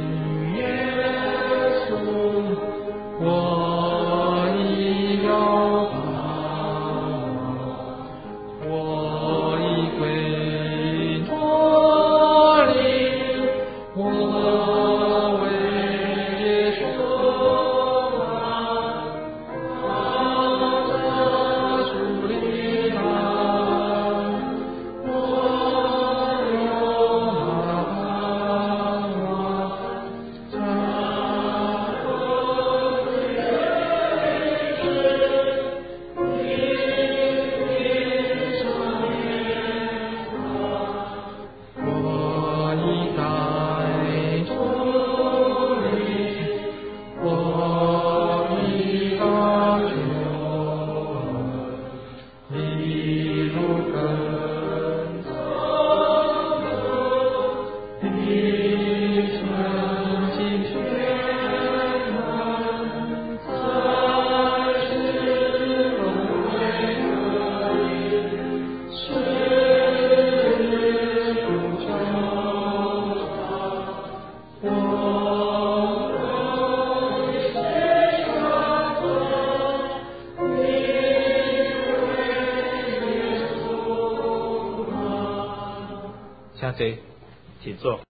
我已有。 J，请坐。